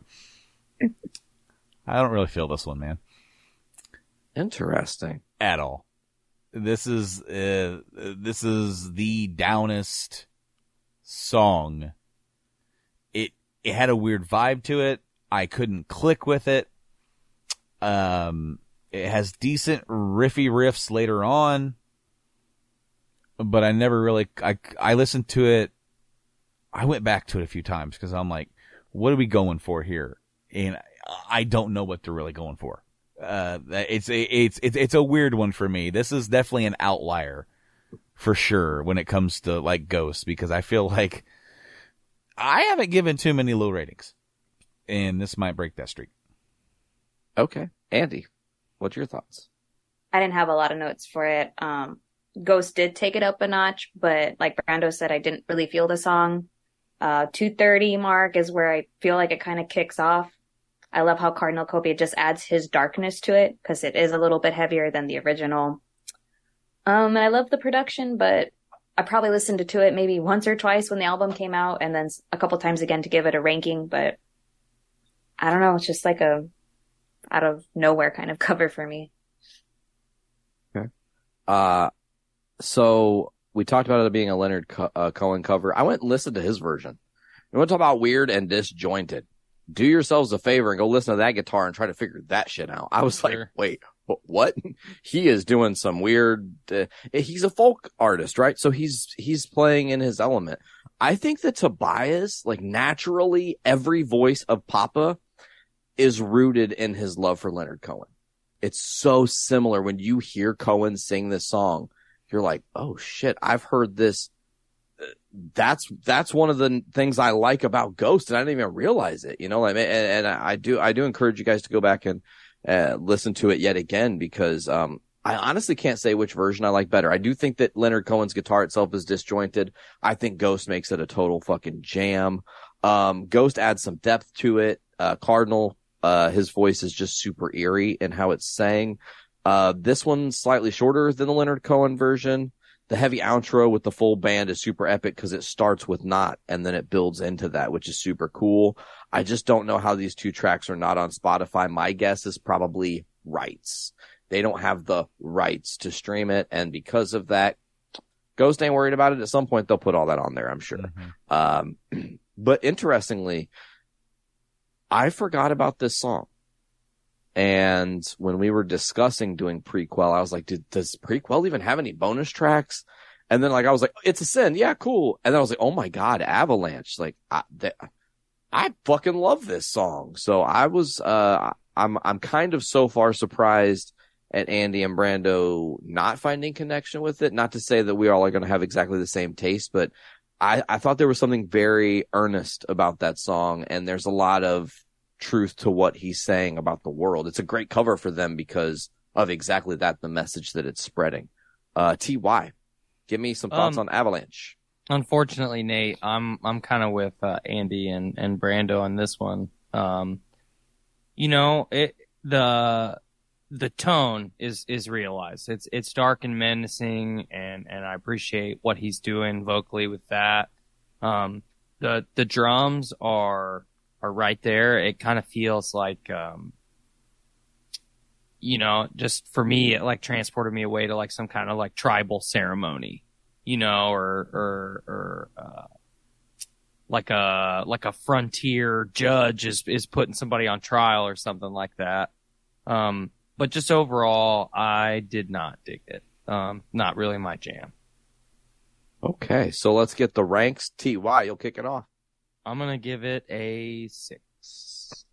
I don't really feel this one, man. Interesting. At all. This is uh, this is the downest song. It it had a weird vibe to it. I couldn't click with it. Um, it has decent riffy riffs later on, but I never really. I I listened to it. I went back to it a few times because I'm like, what are we going for here? And I don't know what they're really going for. Uh, it's a, it's, it's, it's a weird one for me. This is definitely an outlier for sure when it comes to like Ghost, because I feel like I haven't given too many low ratings and this might break that streak. Okay. Andy, what's your thoughts? I didn't have a lot of notes for it. Um, Ghost did take it up a notch, but like Brando said, I didn't really feel the song. Uh, two thirty mark is where I feel like it kind of kicks off. I love how Cardinal Copia just adds his darkness to it because it is a little bit heavier than the original. Um, and I love the production, but I probably listened to it maybe once or twice when the album came out and then a couple times again to give it a ranking, but I don't know. It's just like a out of nowhere kind of cover for me. Okay. Uh, so we talked about it being a Leonard Co- uh, Cohen cover. I went and listened to his version. You want to talk about weird and disjointed? Do yourselves a favor and go listen to that guitar and try to figure that shit out. I was Sure. like, wait, what? He is doing some weird, uh, he's a folk artist, right? So he's, he's playing in his element. I think that Tobias, like naturally every voice of Papa is rooted in his love for Leonard Cohen. It's so similar. When you hear Cohen sing this song, you're like, oh shit, I've heard this. That's, that's one of the things I like about Ghost, and I didn't even realize it, you know, like, and, and I do, I do encourage you guys to go back and uh, listen to it yet again, because, um, I honestly can't say which version I like better. I do think that Leonard Cohen's guitar itself is disjointed. I think Ghost makes it a total fucking jam. Um, Ghost adds some depth to it. Uh, Cardinal, uh, his voice is just super eerie in how it's sang. Uh, this one's slightly shorter than the Leonard Cohen version. The heavy outro with the full band is super epic because it starts with Not and then it builds into that, which is super cool. I just don't know how these two tracks are not on Spotify. My guess is probably rights. They don't have the rights to stream it, and because of that, Ghost ain't worried about it. At some point, they'll put all that on there, I'm sure. Mm-hmm. Um, but interestingly, I forgot about this song. And when we were discussing doing Prequel, I was like, Did, does Prequel even have any bonus tracks? And then like, I was like, It's a Sin. Yeah, cool. And then I was like, oh my God, Avalanche. Like, I, they, I fucking love this song. So I was, uh, I'm, I'm kind of so far surprised at Andy and Brando not finding connection with it. Not to say that we all are going to have exactly the same taste, but I, I thought there was something very earnest about that song. And there's a lot of truth to what he's saying about the world. It's a great cover for them because of exactly that, the message that it's spreading. Uh, T Y, give me some thoughts um, on Avalanche. Unfortunately, Nate, I'm, I'm kind of with, uh, Andy and, and Brando on this one. Um, you know, it, the, the tone is, is realized. It's, it's dark and menacing, and, and I appreciate what he's doing vocally with that. Um, the, the drums are, are right there. It kind of feels like, um, you know, just for me, it like transported me away to like some kind of like tribal ceremony, you know, or, or, or, uh, like a, like a frontier judge is, is putting somebody on trial or something like that. Um, But just overall, I did not dig it. Um, not really my jam. Okay, so let's get the ranks. T Y, you'll kick it off. I'm going to give it a six.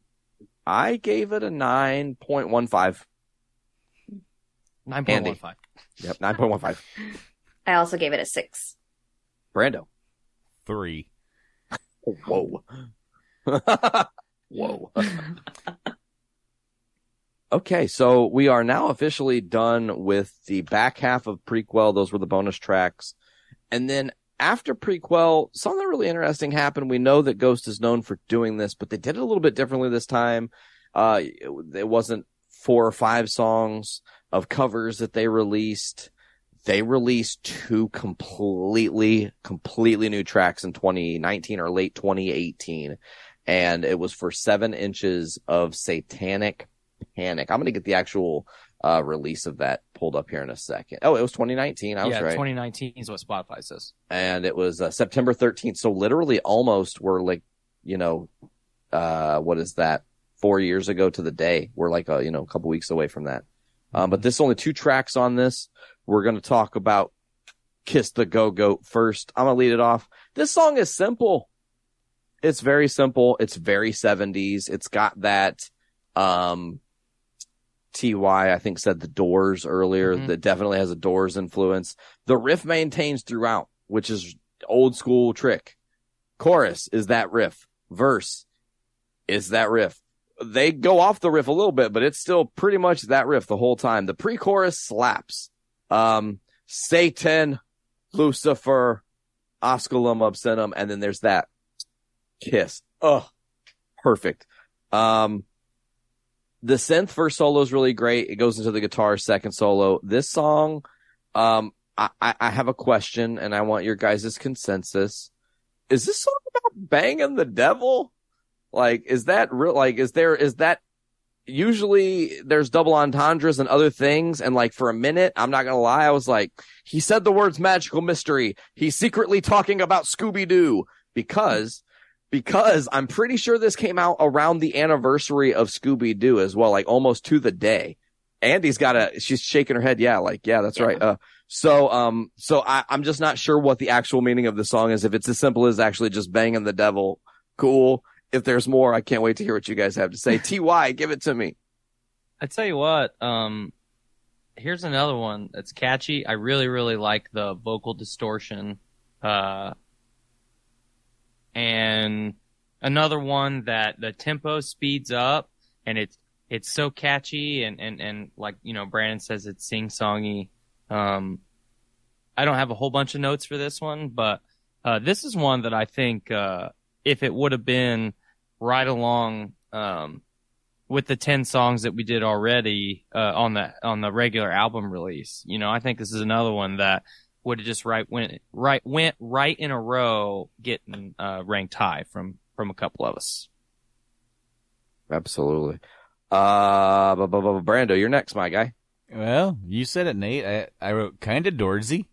I gave it a nine point one five. nine point one five. Yep, nine point one five. I also gave it a six. Brando. Three. Whoa. Whoa. Okay, so we are now officially done with the back half of Prequel. Those were the bonus tracks. And then after Prequel, something really interesting happened. We know that Ghost is known for doing this, but they did it a little bit differently this time. Uh, it, it wasn't four or five songs of covers that they released. They released two completely, completely new tracks in twenty nineteen or late twenty eighteen. And it was for seven inches of Satanic Panic. I'm going to get the actual uh, release of that pulled up here in a second. Oh, it was twenty nineteen. I was yeah, right. twenty nineteen is what Spotify says. And it was uh, September thirteenth. So literally almost we're like, you know, uh, what is that? Four years ago to the day. We're like, a, you know, a couple weeks away from that. Um, but there's only two tracks on this. We're going to talk about Kiss the Go-Goat first. I'm going to lead it off. This song is simple. It's very simple. It's very seventies. It's got that, um, T Y, I think, said the Doors earlier. Mm-hmm. That definitely has a Doors influence. The riff maintains throughout, which is old school trick. Chorus is that riff. Verse is that riff. They go off the riff a little bit, but it's still pretty much that riff the whole time. The pre-chorus slaps. Um, Satan, Lucifer, Osculum Obscenum, and then there's that kiss. Oh, perfect. Um, The synth first solo is really great. It goes into the guitar second solo. This song, um, I, I have a question and I want your guys' consensus. Is this song about banging the devil? Like, is that real? Like, is there, is that usually there's double entendres and other things? And like for a minute, I'm not going to lie. I was like, he said the words magical mystery. He's secretly talking about Scooby-Doo because Because I'm pretty sure this came out around the anniversary of Scooby-Doo as well, like almost to the day. Andy's got a, she's shaking her head. Yeah, like, yeah, that's yeah. right. Uh, so, um, so I, I'm just not sure what the actual meaning of the song is. If it's as simple as actually just banging the devil, cool. If there's more, I can't wait to hear what you guys have to say. T Y, give it to me. I tell you what, um, here's another one that's catchy. I really, really like the vocal distortion. Uh, and another one that the tempo speeds up and it's, it's so catchy and, and, and like, you know, Brandon says it's sing-songy. Um, I don't have a whole bunch of notes for this one, but, uh, this is one that I think, uh, if it would have been right along, um, with the ten songs that we did already, uh, on the, on the regular album release, you know, I think this is another one that would have just right went, right, went right in a row getting, uh, ranked high from, from a couple of us. Absolutely. Uh, bu- bu- bu- Brando, you're next, my guy. Well, you said it, Nate. I, I wrote kind of Doorsy.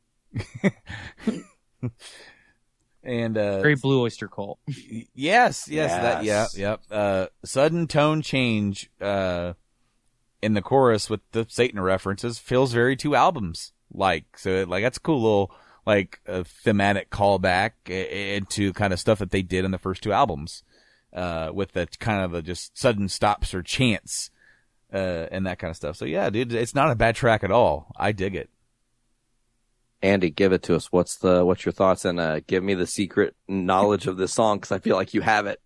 And, uh, Very Blue Oyster Cult. yes, yes, Yes. that, yeah, yep. Uh, sudden tone change, uh, in the chorus with the Satan references feels very two albums like. So, like, that's a cool little, like, a thematic callback into kind of stuff that they did in the first two albums, uh, with the kind of the just sudden stops or chants, uh, and that kind of stuff. So, yeah, dude, it's not a bad track at all. I dig it. Andy, give it to us. What's the what's your thoughts, and uh, give me the secret knowledge of this song because I feel like you have it.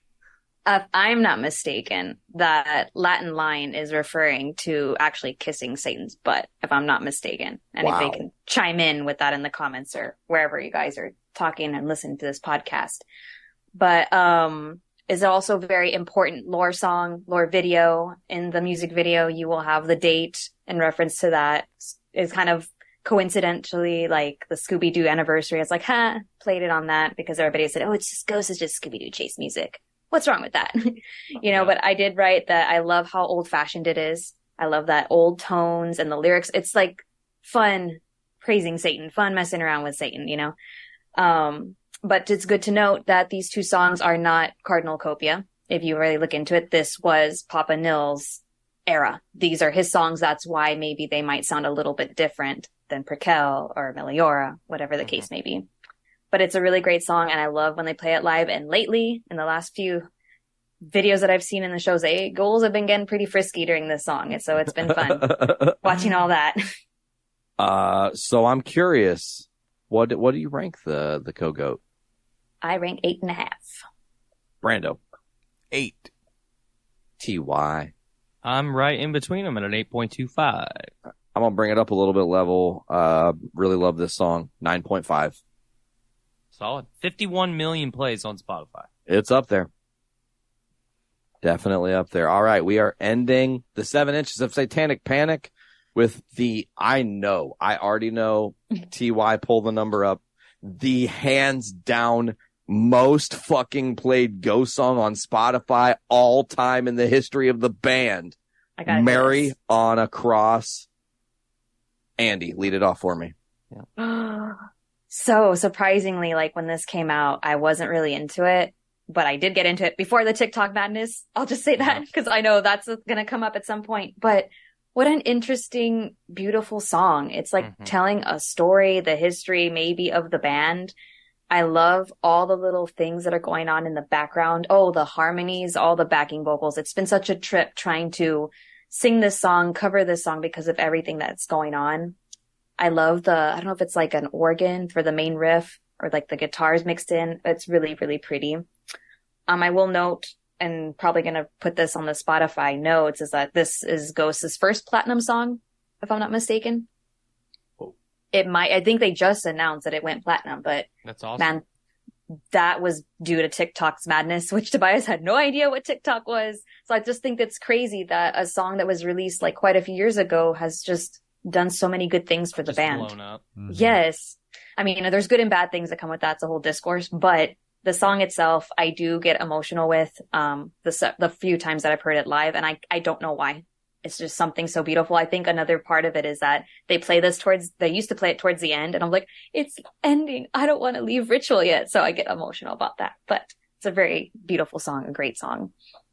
If I'm not mistaken, that Latin line is referring to actually kissing Satan's butt, if I'm not mistaken. And Wow. if they can chime in with that in the comments or wherever you guys are talking and listening to this podcast. But um is also a very important lore song, lore video. In the music video, you will have the date in reference to that. It's kind of coincidentally like the Scooby-Doo anniversary. It's like, huh, played it on that because everybody said, oh, it's just Ghost is just Scooby-Doo chase music. What's wrong with that? you know, but I did write that I love how old fashioned it is. I love that old tones and the lyrics. It's like fun praising Satan, fun messing around with Satan, you know? Um, but it's good to note that these two songs are not Cardinal Copia. If you really look into it, this was Papa Nils' era. These are his songs. That's why maybe they might sound a little bit different than Prequel or Meliora, whatever the mm-hmm. case may be. But it's a really great song, and I love when they play it live. And lately, in the last few videos that I've seen in the shows, they goals have been getting pretty frisky during this song, and so it's been fun watching all that. Uh, so I'm curious, what what do you rank the the Kogoat? I rank eight and a half. Brando, eight. T Y. I'm right in between them at an eight point two five. I'm gonna bring it up a little bit level. Uh, really love this song. nine point five. Solid. fifty-one million plays on Spotify. It's up there. Definitely up there. All right, we are ending the seven inches of Satanic Panic with the, I know, I already know, T Y, pull the number up, the hands down most fucking played Ghost song on Spotify all time in the history of the band. I got Mary on a Cross. Andy, lead it off for me. Yeah. So surprisingly, like when this came out, I wasn't really into it, but I did get into it before the TikTok madness. I'll just say that because I know that's going to come up at some point. But what an interesting, beautiful song. It's like mm-hmm. telling a story, the history maybe of the band. I love all the little things that are going on in the background. Oh, the harmonies, all the backing vocals. It's been such a trip trying to sing this song, cover this song because of everything that's going on. I love the, I don't know if it's like an organ for the main riff or like the guitars mixed in. It's really, really pretty. Um, I will note, and probably going to put this on the Spotify notes, is that this is Ghost's first platinum song, if I'm not mistaken. Oh. It might, I think they just announced that it went platinum, but that's awesome. Man, that was due to TikTok's madness, which Tobias had no idea what TikTok was. So I just think it's crazy that a song that was released like quite a few years ago has just done so many good things for the just band. Blown up. Mm-hmm. Yes. I mean, there's good and bad things that come with that. It's a whole discourse, but the song itself, I do get emotional with, um, the, the few times that I've heard it live, and I, I don't know why. It's just something so beautiful. I think another part of it is that they play this towards, they used to play it towards the end, and I'm like, it's ending. I don't want to leave Ritual yet. So I get emotional about that, but it's a very beautiful song, a great song.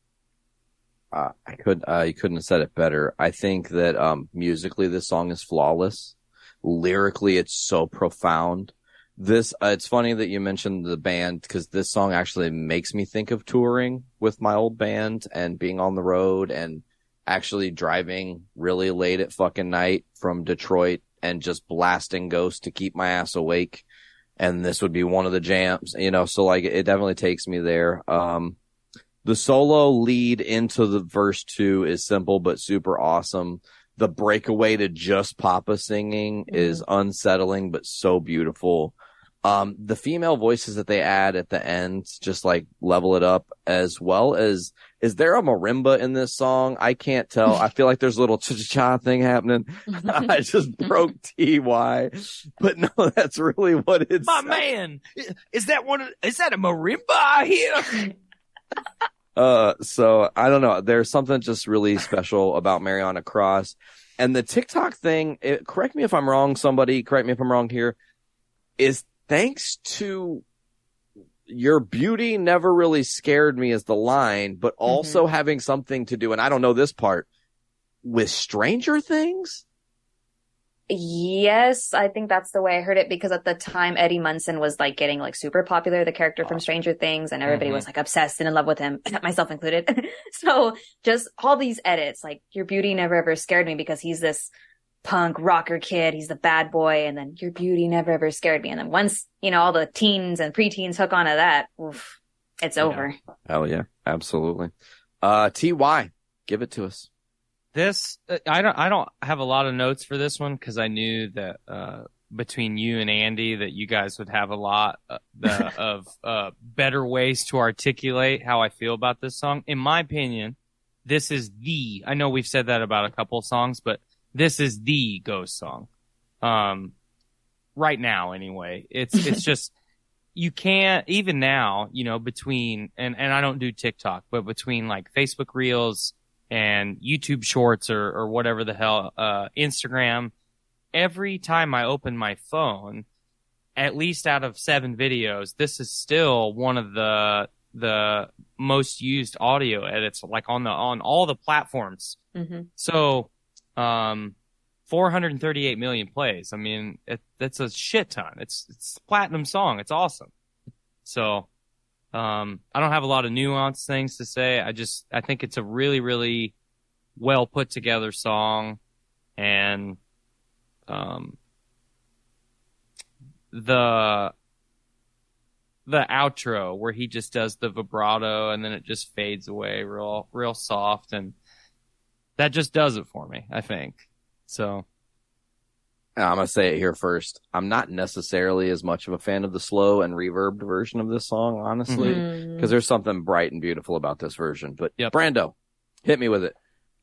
Uh, I could, uh, you couldn't have said it better. I think that, um, musically this song is flawless. Lyrically, it's so profound. This, uh, it's funny that you mentioned the band because this song actually makes me think of touring with my old band and being on the road and actually driving really late at fucking night from Detroit and just blasting Ghost to keep my ass awake. And this would be one of the jams, you know, so like it definitely takes me there. Um, the solo lead into the verse two is simple, but super awesome. The breakaway to just Papa singing mm-hmm. is unsettling, but so beautiful. Um, the female voices that they add at the end just like level it up, as well as, is there a marimba in this song? I can't tell. I feel like there's a little cha-cha-cha thing happening. I just broke T Y, but no, that's really what it's. My man, is that one? Of, is that a marimba I hear? uh, so I don't know. There's something just really special about Mariana Cross, and the TikTok thing. It, correct me if I'm wrong. Somebody correct me if I'm wrong here. Is thanks to your beauty never really scared me as the line, but also mm-hmm. having something to do, and I don't know this part, with Stranger Things? Yes, I think that's the way I heard it, because at the time Eddie Munson was like getting like super popular, the character from Stranger Things, and everybody mm-hmm. was like obsessed and in love with him, myself included. So just all these edits, like your beauty never ever scared me, because he's this punk rocker kid, he's the bad boy, and then your beauty never ever scared me. And then once, you know, all the teens and preteens hook onto that, oof, it's yeah. over. Hell yeah, absolutely. Uh, T Y, give it to us. This, I don't, I don't have a lot of notes for this one, because I knew that, uh, between you and Andy, that you guys would have a lot uh, the, of, uh, better ways to articulate how I feel about this song. In my opinion, this is the, I know we've said that about a couple of songs, but this is the Ghost song. Um, right now anyway. It's, it's just, you can't, even now, you know, between, and, and I don't do TikTok, but between like Facebook Reels and YouTube Shorts or, or whatever the hell, uh, Instagram, every time I open my phone, at least out of seven videos, this is still one of the, the most used audio edits, like on the, on all the platforms. Mm-hmm. So, Um, four hundred thirty-eight million plays. I mean, it, that's a shit ton. It's, it's a platinum song. It's awesome. So, um, I don't have a lot of nuanced things to say. I just, I think it's a really, really well put together song. And, um, the, the outro where he just does the vibrato and then it just fades away real, real soft, and that just does it for me, I think. So I'm going to say it here first. I'm not necessarily as much of a fan of the slow and reverbed version of this song, honestly, because mm-hmm. there's something bright and beautiful about this version. But yep. Brando, hit me with it.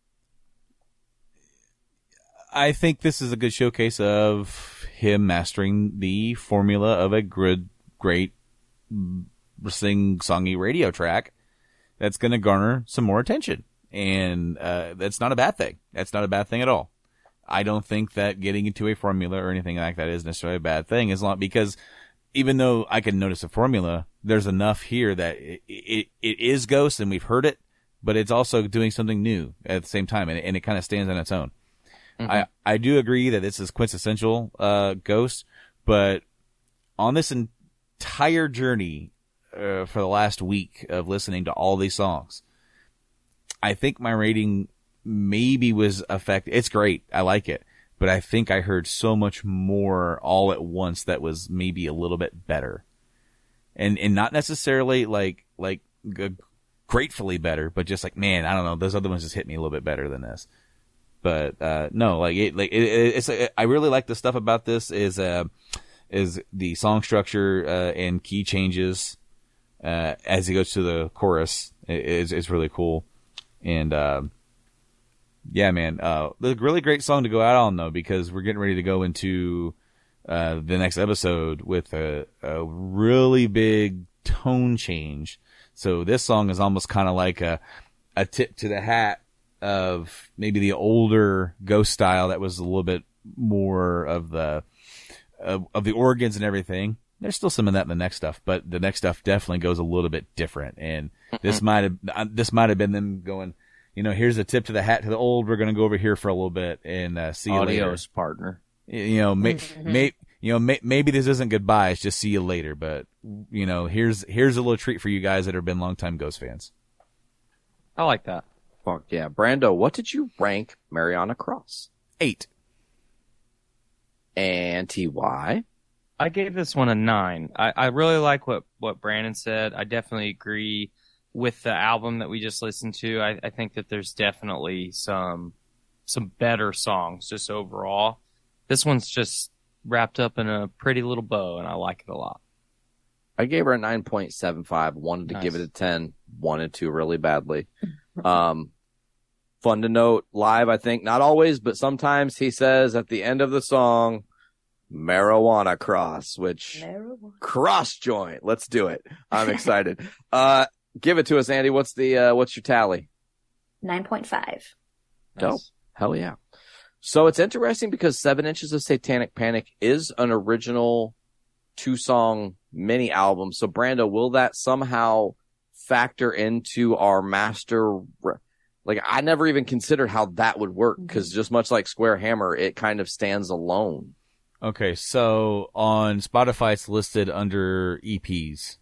I think this is a good showcase of him mastering the formula of a good, great sing-songy radio track that's going to garner some more attention. And uh, that's not a bad thing. That's not a bad thing at all. I don't think that getting into a formula or anything like that is necessarily a bad thing, as long because even though I can notice a formula, there's enough here that it, it, it is Ghost and we've heard it, but it's also doing something new at the same time, and, and it kind of stands on its own. Mm-hmm. I, I do agree that this is quintessential uh, Ghost, but on this entire journey uh, for the last week of listening to all these songs, I think my rating maybe was affected. It's great. I like it. But I think I heard so much more all at once that was maybe a little bit better. And and not necessarily like like g- gratefully better, but just like, man, I don't know, those other ones just hit me a little bit better than this. But uh, no, like it like it, it's it, I really like the stuff about this is uh is the song structure uh, and key changes uh, as he goes to the chorus is is really cool. And, uh, yeah, man, uh, the really great song to go out on though, because we're getting ready to go into, uh, the next episode with a, a really big tone change. So this song is almost kind of like a, a tip to the hat of maybe the older Ghost style that was a little bit more of the, of, of the organs and everything. There's still some of that in the next stuff, but the next stuff definitely goes a little bit different. And this might have, this might have been them going, you know, here's a tip to the hat to the old. We're going to go over here for a little bit and uh, see you later. Adios, partner. You know, may, may, you know, may, maybe this isn't goodbye. It's just see you later. But you know, here's here's a little treat for you guys that have been longtime Ghost fans. I like that. Fuck yeah. Brando, what did you rank Mariana Cross? Eight. And T Y? I gave this one a nine. I, I really like what, what Brandon said. I definitely agree with the album that we just listened to. I, I think that there's definitely some some better songs just overall. This one's just wrapped up in a pretty little bow, and I like it a lot. I gave her a nine point seven five. Wanted to Nice. give it a ten. Wanted to really badly. Um, fun to note, live, I think, not always, but sometimes he says at the end of the song, marijuana cross, which Marijuana. cross joint. Let's do it. I'm excited. uh, give it to us, Andy. What's the, uh, what's your tally? nine point five. Dope. Hell yeah. So it's interesting because Seven Inches of Satanic Panic is an original two song mini album. So Brando, will that somehow factor into our master? Like, I never even considered how that would work because just much like Square Hammer, it kind of stands alone. Okay, so on Spotify, it's listed under E Ps.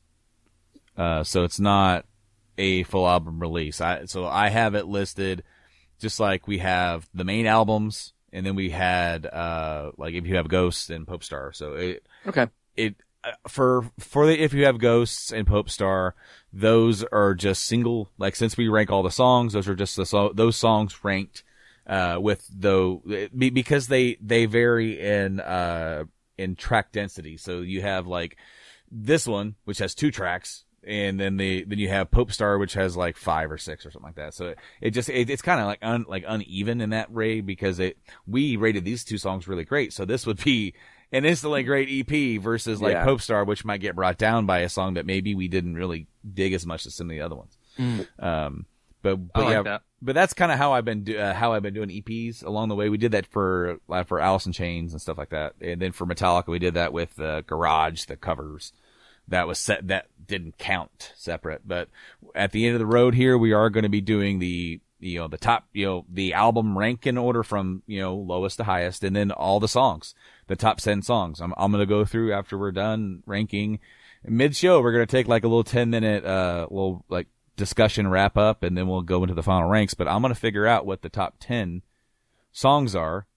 Uh, so it's not a full album release. I, so I have it listed just like we have the main albums, and then we had, uh, like If You Have Ghosts and Pope Star. So it, Okay. it, uh, for, for the If You Have Ghosts and Pope Star, those are just single, like since we rank all the songs, those are just the, so, those songs ranked Uh, with though, because they, they vary in, uh, in track density. So you have like this one, which has two tracks, and then the, then you have Pope Star, which has like five or six or something like that. So it, it just, it, it's kind of like un, like uneven in that way because it, we rated these two songs really great. So this would be an instantly great E P versus like Yeah. Pope Star, which might get brought down by a song that maybe we didn't really dig as much as some of the other ones. Mm. Um, but, I but like yeah, that. but that's kind of how I've been do, uh, how I've been doing E Ps along the way. We did that for uh, for Alice in Chains and stuff like that, and then for Metallica we did that with uh, Garage, the covers. That was set that didn't count separate. But at the end of the road here, we are going to be doing the you know the top you know the album rank in order from you know lowest to highest, and then all the songs, the top ten songs. I'm I'm going to go through after we're done ranking. Mid show, we're going to take like a little ten minute uh little like discussion wrap up, and then we'll go into the final ranks. But I'm going to figure out what the top ten songs are,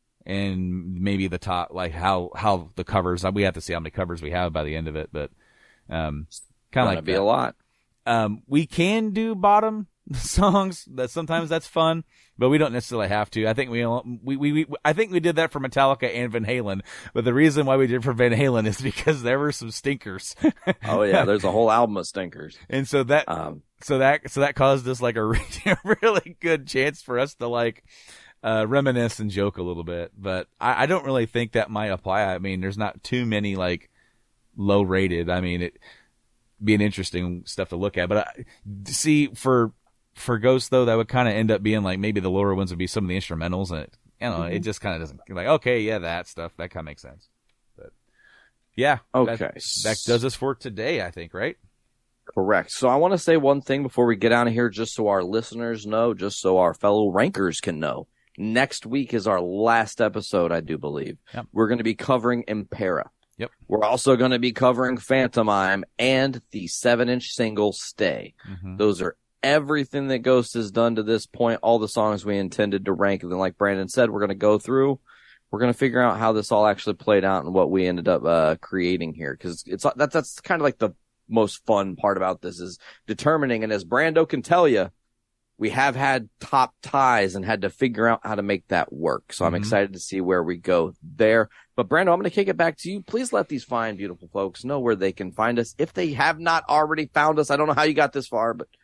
and maybe the top, like how, how the covers, we have to see how many covers we have by the end of it, but, um, kind of like be that. a lot. Um, we can do bottom songs. That sometimes that's fun, but we don't necessarily have to. I think we, we, we, we, I think we did that for Metallica and Van Halen, but the reason why we did for Van Halen is because there were some stinkers. Oh yeah, there's a whole album of stinkers. And so that, Um, so that, so that caused us like a really, a really good chance for us to like, uh, reminisce and joke a little bit, but I, I don't really think that might apply. I mean, there's not too many like low rated. I mean, it be an interesting stuff to look at, but I, see for, for Ghost though, that would kind of end up being like maybe the lower ones would be some of the instrumentals, and it, you know, Mm-hmm. it just kind of doesn't like, okay, yeah, that stuff, that kind of makes sense. But yeah, Okay. that, that does us for today, I think, right? Correct. So I want to say one thing before we get out of here, just so our listeners know, just so our fellow rankers can know. Next week is our last episode, I do believe. Yep. We're going to be covering Impera. Yep. We're also going to be covering Phantomime and the seven-inch single Stay. Mm-hmm. Those are everything that Ghost has done to this point, all the songs we intended to rank. And then, like Brandon said, we're going to go through, we're going to figure out how this all actually played out and what we ended up uh, creating here. Because it's that's, that's kind of like the most fun part about this is determining. And as Brando can tell you, we have had top ties and had to figure out how to make that work. So I'm Mhm. excited to see where we go there. But Brando, I'm going to kick it back to you. Please let these fine, beautiful folks know where they can find us. If they have not already found us, I don't know how you got this far, but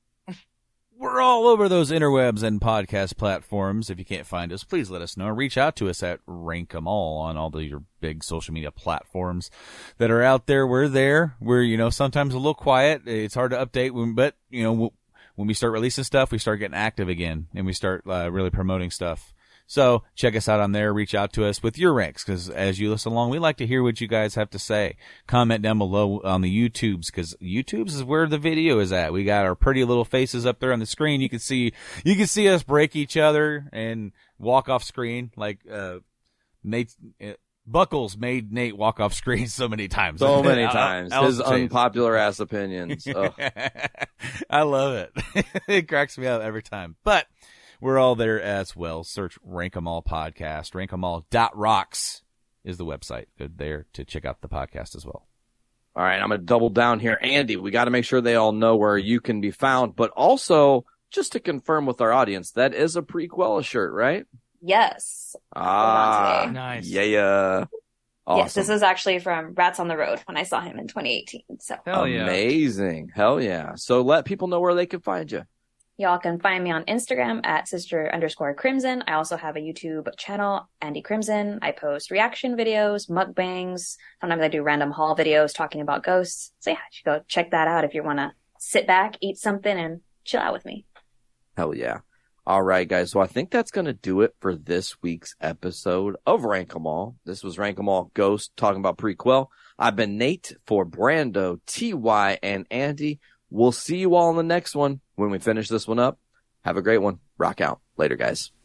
We're all over those interwebs and podcast platforms. If you can't find us, please let us know. Reach out to us at Rank 'em All on all the, your big social media platforms that are out there. We're there. We're, you know, sometimes a little quiet. It's hard to update, when, but, you know, when we start releasing stuff, we start getting active again, and we start uh, really promoting stuff. So check us out on there. Reach out to us with your ranks, because as you listen along, we like to hear what you guys have to say. Comment down below on the YouTubes, because YouTubes is where the video is at. We got our pretty little faces up there on the screen. You can see, you can see us break each other and walk off screen like uh, Nate. Uh, Buckles made Nate walk off screen so many times. So many Al- times. Al- His Alice Chains. unpopular ass opinions. Ugh. I love it. It cracks me up every time. But we're all there as well. Search Rank 'em All Podcast. rank em all dot rocks is the website. Go there to check out the podcast as well. All right, I'm going to double down here. Andy, we got to make sure they all know where you can be found. But also, just to confirm with our audience, that is a Prequella shirt, right? Yes. Ah, today. Nice. yeah. Awesome. Yes, this was actually from Rats on the Road when I saw him in twenty eighteen. So Hell yeah. Amazing. Hell yeah. So let people know where they can find you. y'all can find me on Instagram at sister underscore crimson. I also have a YouTube channel, Andy Crimson. I post reaction videos, mukbangs. Sometimes I do random haul videos talking about ghosts. So yeah, you should go check that out if you want to sit back, eat something, and chill out with me. Hell yeah. All right, guys. So I think that's going to do it for this week's episode of Rank 'em All. This was Rank 'em All Ghost talking about Prequel. I've been Nate for Brando, T Y, and Andy. We'll see you all in the next one when we finish this one up. Have a great one. Rock out. Later, guys.